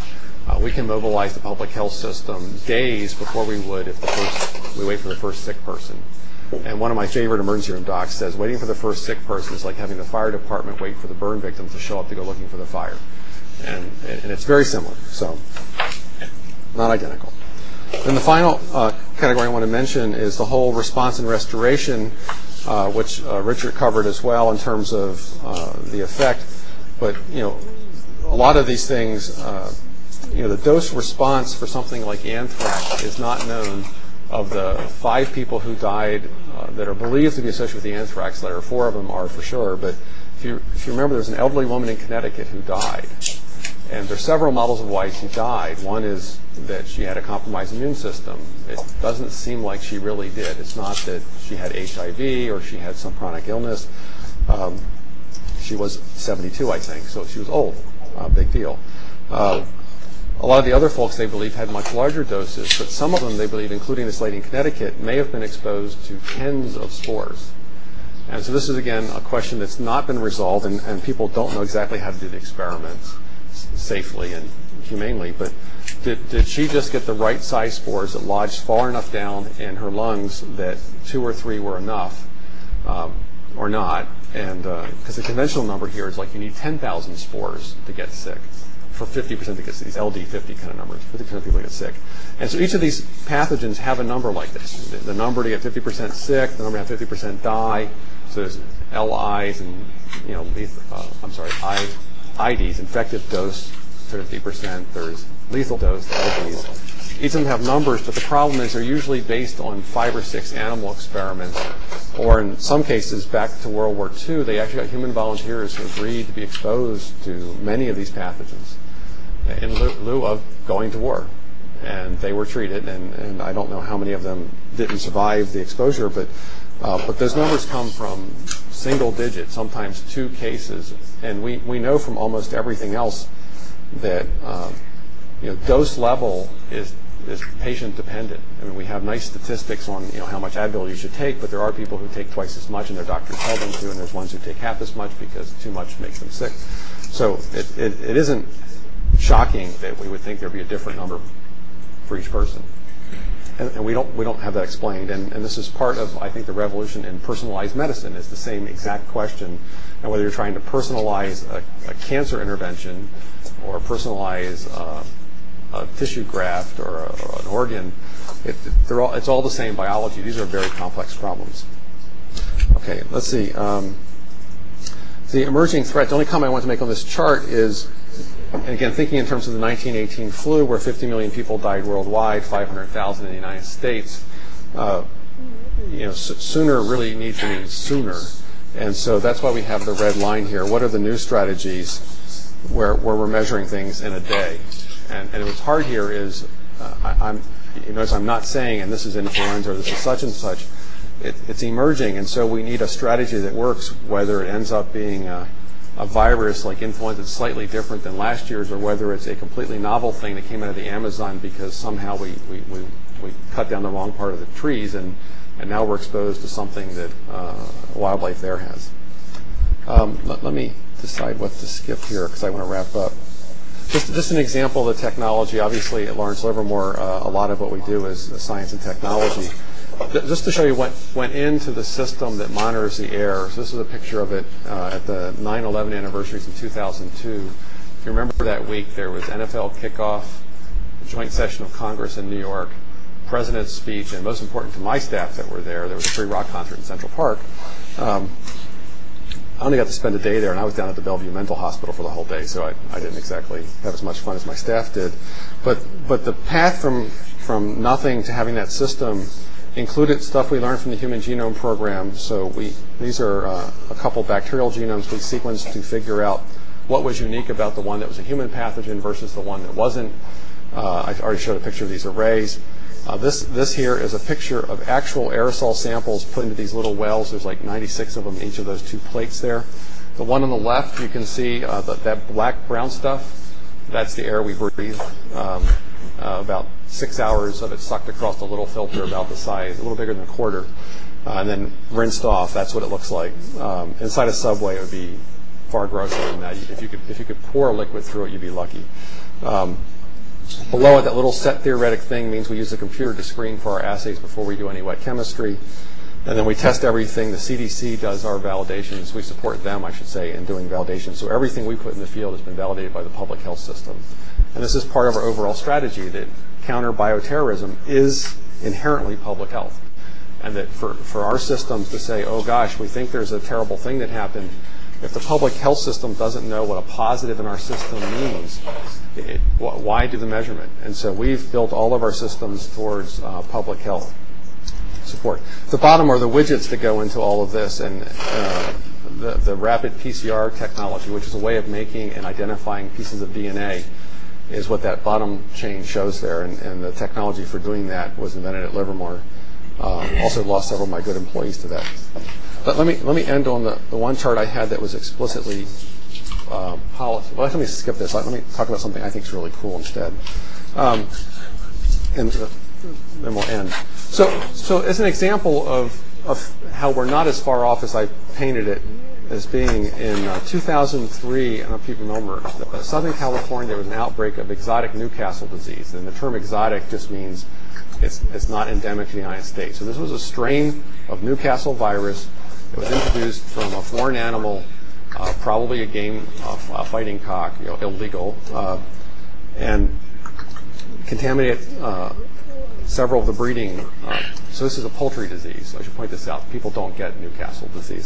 we can mobilize the public health system days before we would if we wait for the first sick person. And one of my favorite emergency room docs says waiting for the first sick person is like having the fire department wait for the burn victim to show up to go looking for the fire. And it's very similar, so not identical. Then the final category I want to mention is the whole response and restoration, which Richard covered as well in terms of the effect. But a lot of these things, the dose response for something like anthrax is not known. Of the 5 people who died that are believed to be associated with the anthrax letter, 4 of them are for sure. But if you remember, there's an elderly woman in Connecticut who died. And there's several models of why she died. One is that she had a compromised immune system. It doesn't seem like she really did. It's not that she had HIV or she had some chronic illness. She was 72, I think, so she was old. Big deal. A lot of the other folks, they believe, had much larger doses, but some of them, they believe, including this lady in Connecticut, may have been exposed to tens of spores. And so this is, again, a question that's not been resolved, and people don't know exactly how to do the experiments safely and humanely. But did she just get the right size spores that lodged far enough down in her lungs that 2 or 3 were enough, or not? And because the conventional number here is like you need 10,000 spores to get sick. For 50% to get these LD50 kind of numbers, 50% of people get sick. And so each of these pathogens have a number like this. The number to get 50% sick, the number to have 50% die. So there's LIs and, IDs, infective dose, 50%. There's lethal dose, LDs. Each of them have numbers, but the problem is they're usually based on 5 or 6 animal experiments. Or in some cases, back to World War II, they actually got human volunteers who agreed to be exposed to many of these pathogens in lieu of going to war. And they were treated, and I don't know how many of them didn't survive the exposure, but those numbers come from single digits, sometimes 2 cases. And we know from almost everything else that dose level is patient dependent. I mean, we have nice statistics on how much Advil you should take, but there are people who take twice as much and their doctors tell them to, and there's ones who take half as much because too much makes them sick. So it isn't shocking that we would think there'd be a different number for each person, and we don't have that explained. And this is part of, I think, the revolution in personalized medicine. Is the same exact question, and whether you're trying to personalize a cancer intervention or personalize a tissue graft or an organ, it's all the same biology. These are very complex problems. Okay, let's see. The emerging threat, the only comment I want to make on this chart is, and again, thinking in terms of the 1918 flu, where 50 million people died worldwide, 500,000 in the United States, sooner really needs to mean sooner. And so that's why we have the red line here. What are the new strategies where we're measuring things in a day? And what's hard here is, I'm not saying, and this is influenza or this is such and such. It's emerging, and so we need a strategy that works, whether it ends up being a virus like influenza that's slightly different than last year's, or whether it's a completely novel thing that came out of the Amazon because somehow we cut down the wrong part of the trees, and now we're exposed to something that wildlife there has. Let me decide what to skip here because I want to wrap up. Just an example of the technology. Obviously, at Lawrence Livermore, a lot of what we do is science and technology. Just to show you what went into the system that monitors the air. So this is a picture of it at the 9/11 anniversaries in 2002. If you remember that week, there was NFL kickoff, joint session of Congress in New York, president's speech, and most important to my staff that were there was a free rock concert in Central Park. I only got to spend a day there, and I was down at the Bellevue Mental Hospital for the whole day, so I didn't exactly have as much fun as my staff did. But the path from nothing to having that system included stuff we learned from the Human Genome Program. So these are a couple bacterial genomes we sequenced to figure out what was unique about the one that was a human pathogen versus the one that wasn't. I already showed a picture of these arrays. This here is a picture of actual aerosol samples put into these little wells. There's like 96 of them in each of those 2 plates there. The one on the left, you can see that black brown stuff. That's the air we breathe. About 6 hours of it sucked across a little filter about the size, a little bigger than a quarter, and then rinsed off. That's what it looks like. Inside a subway, it would be far grosser than that. If you could pour a liquid through it, you'd be lucky. Below it, that little set theoretic thing means we use a computer to screen for our assays before we do any wet chemistry. And then we test everything. The CDC does our validations. We support them, I should say, in doing validation. So everything we put in the field has been validated by the public health system. And this is part of our overall strategy that counter bioterrorism is inherently public health. And that for our systems to say, oh gosh, we think there's a terrible thing that happened, if the public health system doesn't know what a positive in our system means, why do the measurement? And so we've built all of our systems towards public health support. At the bottom are the widgets that go into all of this, and the rapid PCR technology, which is a way of making and identifying pieces of DNA, is what that bottom chain shows there. And the technology for doing that was invented at Livermore. Also lost several of my good employees to that. But let me end on the one chart I had that was explicitly policy. Well, let me skip this. Let me talk about something I think is really cool instead. And then we'll end. So as an example of how we're not as far off as I painted it as being, in 2003, I don't know if you remember, Southern California, there was an outbreak of exotic Newcastle disease. And the term exotic just means it's not endemic to the United States. So this was a strain of Newcastle virus that was introduced from a foreign animal, probably a game of a fighting cock, illegal, and contaminated several of the breeding. So this is a poultry disease. I should point this out. People don't get Newcastle disease.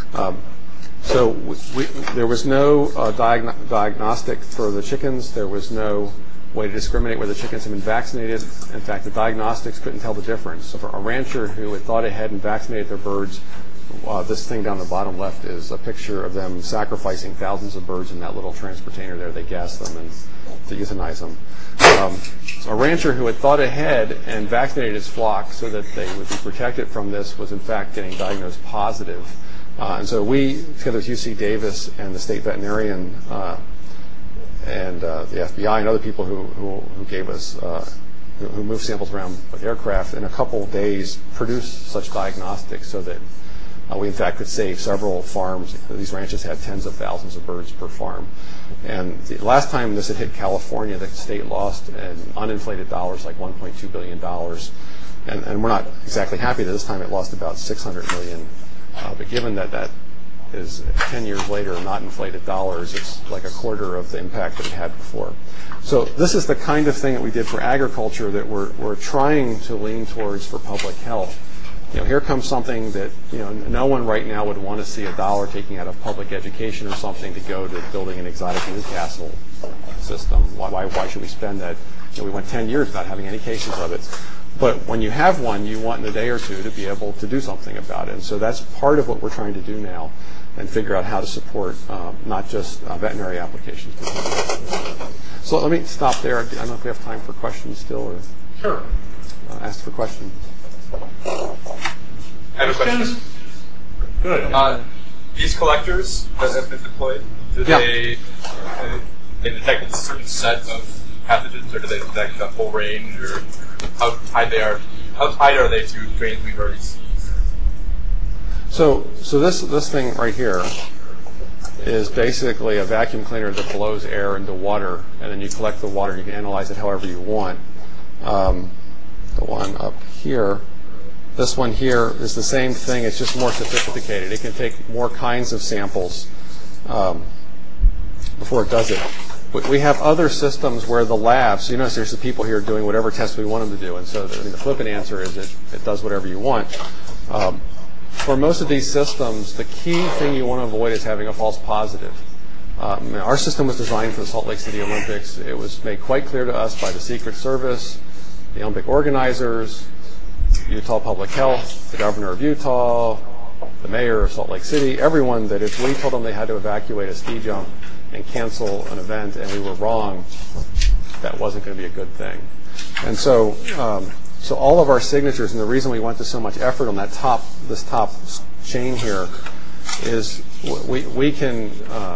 So there was no diagnostic for the chickens. There was no way to discriminate whether the chickens had been vaccinated. In fact, the diagnostics couldn't tell the difference. So for a rancher who had thought ahead and vaccinated their birds, this thing down the bottom left is a picture of them sacrificing thousands of birds in that little transportainer there. They gas them and to euthanize them. A rancher who had thought ahead and vaccinated his flock so that they would be protected from this was in fact getting diagnosed positive. And so we, together with UC Davis and the state veterinarian and the FBI and other people who gave us, who moved samples around with aircraft, in a couple of days produced such diagnostics so that we in fact could save several farms. These ranches had tens of thousands of birds per farm. And the last time this had hit California, the state lost in uninflated dollars like $1.2 billion. And we're not exactly happy that this time it lost about $600 million. But given that that is 10 years later not inflated dollars, it's like a quarter of the impact that it had before. So this is the kind of thing that we did for agriculture that we're trying to lean towards for public health. Here comes something that no one right now would want to see a dollar taking out of public education or something to go to building an exotic Newcastle system. Why should we spend that? We went 10 years without having any cases of it. But when you have one, you want in a day or two to be able to do something about it. And so that's part of what we're trying to do now, and figure out how to support not just veterinary applications. So let me stop there. I don't know if we have time for questions still, or sure. Ask for questions. I have a question. Good. These collectors that have been deployed, do they detect a certain set of pathogens, or do they detect the whole range, or how tied are they to strains we've already seen? So this thing right here is basically a vacuum cleaner that blows air into water, and then you collect the water. You can analyze it however you want. The one up here, this one here is the same thing. It's just more sophisticated. It can take more kinds of samples before it does it. We have other systems where the labs, there's the people here doing whatever test we want them to do, and so the flippant answer is it does whatever you want. For most of these systems, the key thing you want to avoid is having a false positive. Our system was designed for the Salt Lake City Olympics. It was made quite clear to us by the Secret Service, the Olympic organizers, Utah Public Health, the governor of Utah, the mayor of Salt Lake City, everyone, that if we told them they had to evacuate a ski jump and cancel an event and we were wrong, that wasn't going to be a good thing. And so all of our signatures, and the reason we went to so much effort on this top chain here, is we can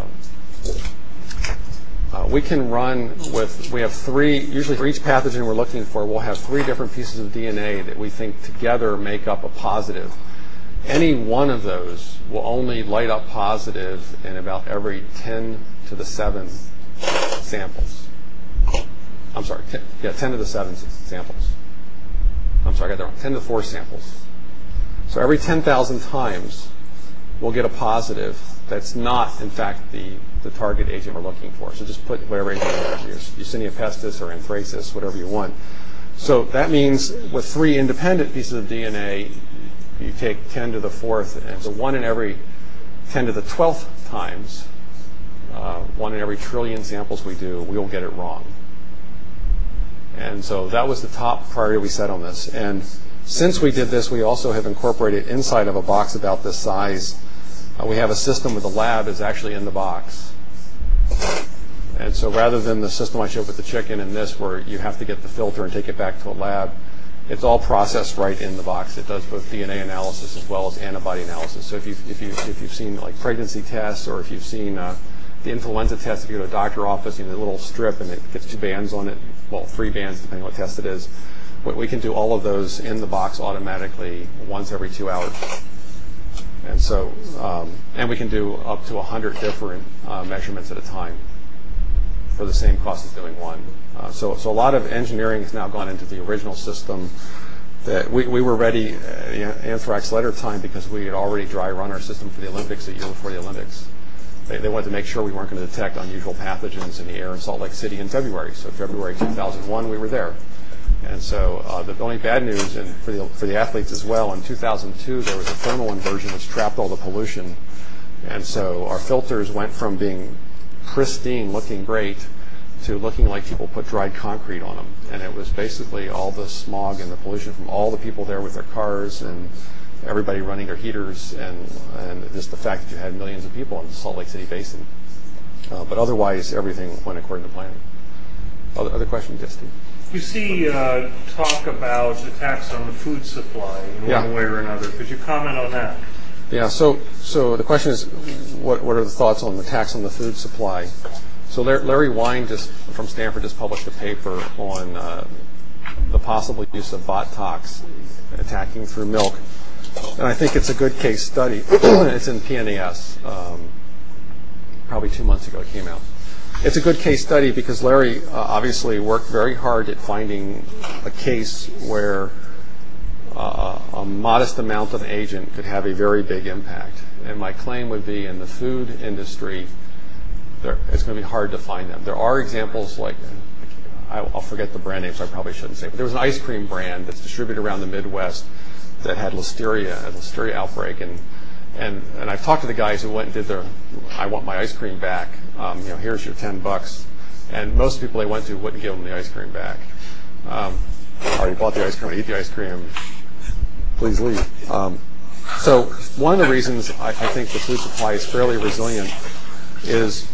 run with, we have three, usually for each pathogen we're looking for, we'll have 3 different pieces of DNA that we think together make up a positive. Any one of those will only light up positive in about every 10 to the 7th samples. I'm sorry, 10 to the 7 samples. I'm sorry, I got that wrong. 10 to the 4 samples. So every 10,000 times, we'll get a positive that's not, in fact, the target agent we're looking for. So just put whatever agent you use, Yersinia pestis or anthracis, whatever you want. So that means with 3 independent pieces of DNA, you take 10 to the 4th, and so 1 in every 10 to the 12th times, 1 in every trillion samples we do, we will get it wrong. And so that was the top priority we set on this. And since we did this, we also have incorporated inside of a box about this size. We have a system where the lab is actually in the box. And so rather than the system I showed with the chicken and this, where you have to get the filter and take it back to a lab, it's all processed right in the box. It does both DNA analysis as well as antibody analysis. So if you've seen like pregnancy tests, or if you've seen the influenza test, if you go to a doctor's office, you know, the little strip and it gets 2 bands on it, well, 3 bands depending on what test it is. We can do all of those in the box automatically once every 2 hours. And so, and we can do up to 100 different measurements at a time for the same cost as doing one. So a lot of engineering has now gone into the original system. That we were ready at the anthrax letter time because we had already dry run our system for the Olympics a year before the Olympics. They wanted to make sure we weren't going to detect unusual pathogens in the air in Salt Lake City in February. So February 2001, we were there. And so the only bad news, and for the athletes as well, in 2002 there was a thermal inversion which trapped all the pollution. And so our filters went from being pristine, looking great, to looking like people put dried concrete on them. And it was basically all the smog and the pollution from all the people there with their cars and everybody running their heaters, and just the fact that you had millions of people in the Salt Lake City basin. But otherwise, everything went according to plan. Other questions, yes, Steve? You see talk about attacks on the food supply in one way or another. Could you comment on that? Yeah, so the question is, what are the thoughts on attacks on the food supply? So Larry Wein from Stanford just published a paper on the possible use of bot tox attacking through milk. And I think it's a good case study. It's in PNAS. Probably 2 months ago it came out. It's a good case study because Larry obviously worked very hard at finding a case where a modest amount of an agent could have a very big impact. And my claim would be in the food industry, it's going to be hard to find them. There are examples like, I'll forget the brand name, so I probably shouldn't say, but there was an ice cream brand that's distributed around the Midwest that had a listeria outbreak, and I've talked to the guys who went and did I want my ice cream back. Here's your $10, and most people they went to wouldn't give them the ice cream back. Already bought the ice cream, I eat the ice cream. Please leave. So one of the reasons I think the food supply is fairly resilient is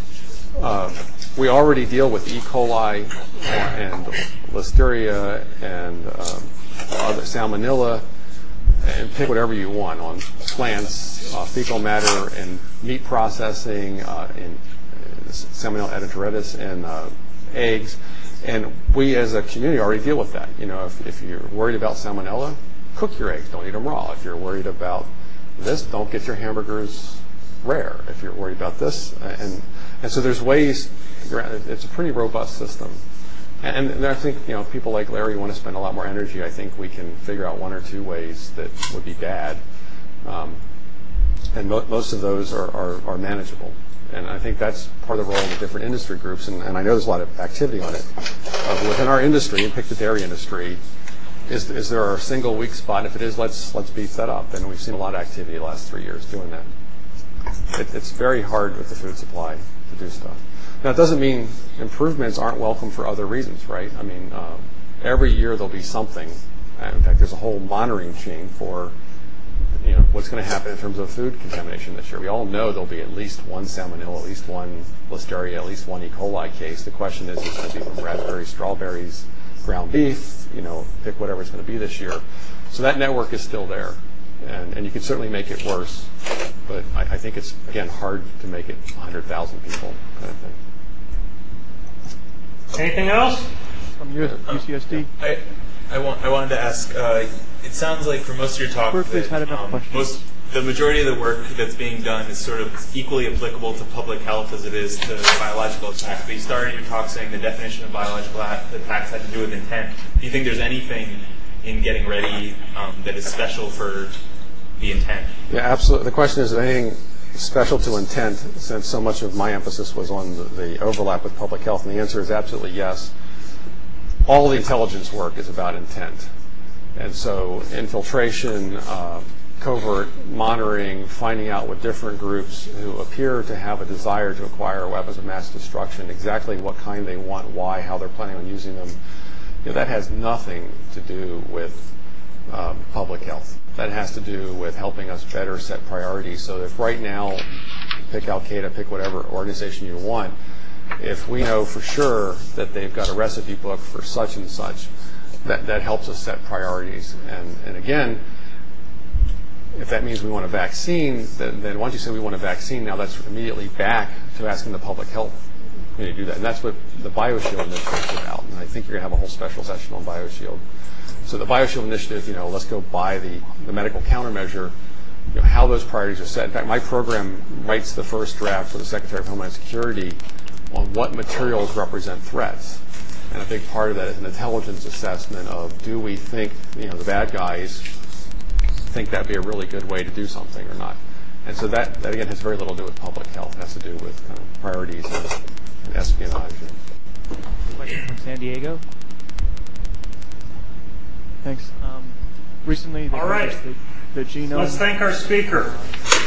we already deal with E. coli and listeria and other salmonella, and pick whatever you want on plants, fecal matter, and meat processing, in Salmonella enteritidis, and eggs. And we as a community already deal with that. You know, if you're worried about salmonella, cook your eggs, don't eat them raw. If you're worried about this, don't get your hamburgers rare. If you're worried about this, and so there's ways. It's a pretty robust system. And I think, people like Larry want to spend a lot more energy. I think we can figure out 1 or 2 ways that would be bad. And most of those are manageable. And I think that's part of the role of the different industry groups. And I know there's a lot of activity on it. Within our industry, and pick the dairy industry, is there a single weak spot? If it is, let's beef that up. And we've seen a lot of activity the last 3 years doing that. It's very hard with the food supply to do stuff. Now, it doesn't mean improvements aren't welcome for other reasons, right? I mean, every year there'll be something. And in fact, there's a whole monitoring chain for, what's going to happen in terms of food contamination this year. We all know there'll be at least one salmonella, at least one listeria, at least one E. coli case. The question is it going to be from raspberries, strawberries, ground beef, pick whatever it's going to be this year. So that network is still there. And you can certainly make it worse. But I think it's, again, hard to make it 100,000 people kind of thing. Anything else? From UCSD? I wanted to ask, it sounds like for most of your talk Berkeley's had enough questions. the majority of the work that's being done is sort of equally applicable to public health as it is to biological attacks. But you started your talk saying the definition of biological attacks had to do with intent. Do you think there's anything in getting ready that is special for the intent? Yeah, absolutely. The question is anything special to intent, since so much of my emphasis was on the overlap with public health, and the answer is absolutely yes. All the intelligence work is about intent. And so infiltration, covert monitoring, finding out what different groups who appear to have a desire to acquire weapons of mass destruction, exactly what kind they want, why, how they're planning on using them, that has nothing to do with public health. That has to do with helping us better set priorities. So if right now, pick Al-Qaeda, pick whatever organization you want, if we know for sure that they've got a recipe book for such and such, that helps us set priorities. And again, if that means we want a vaccine, then once you say we want a vaccine, now that's immediately back to asking the public health community to do that. And that's what the BioShield initiative is about. And I think you're going to have a whole special session on BioShield. So the BioShield initiative, let's go buy the medical countermeasure, how those priorities are set. In fact, my program writes the first draft for the Secretary of Homeland Security on what materials represent threats. And a big part of that is an intelligence assessment of, do we think, the bad guys think that'd be a really good way to do something or not. And so that again, has very little to do with public health. It has to do with kind of priorities and espionage. Question from San Diego. Thanks. Recently, they published the genome. Let's thank our speaker.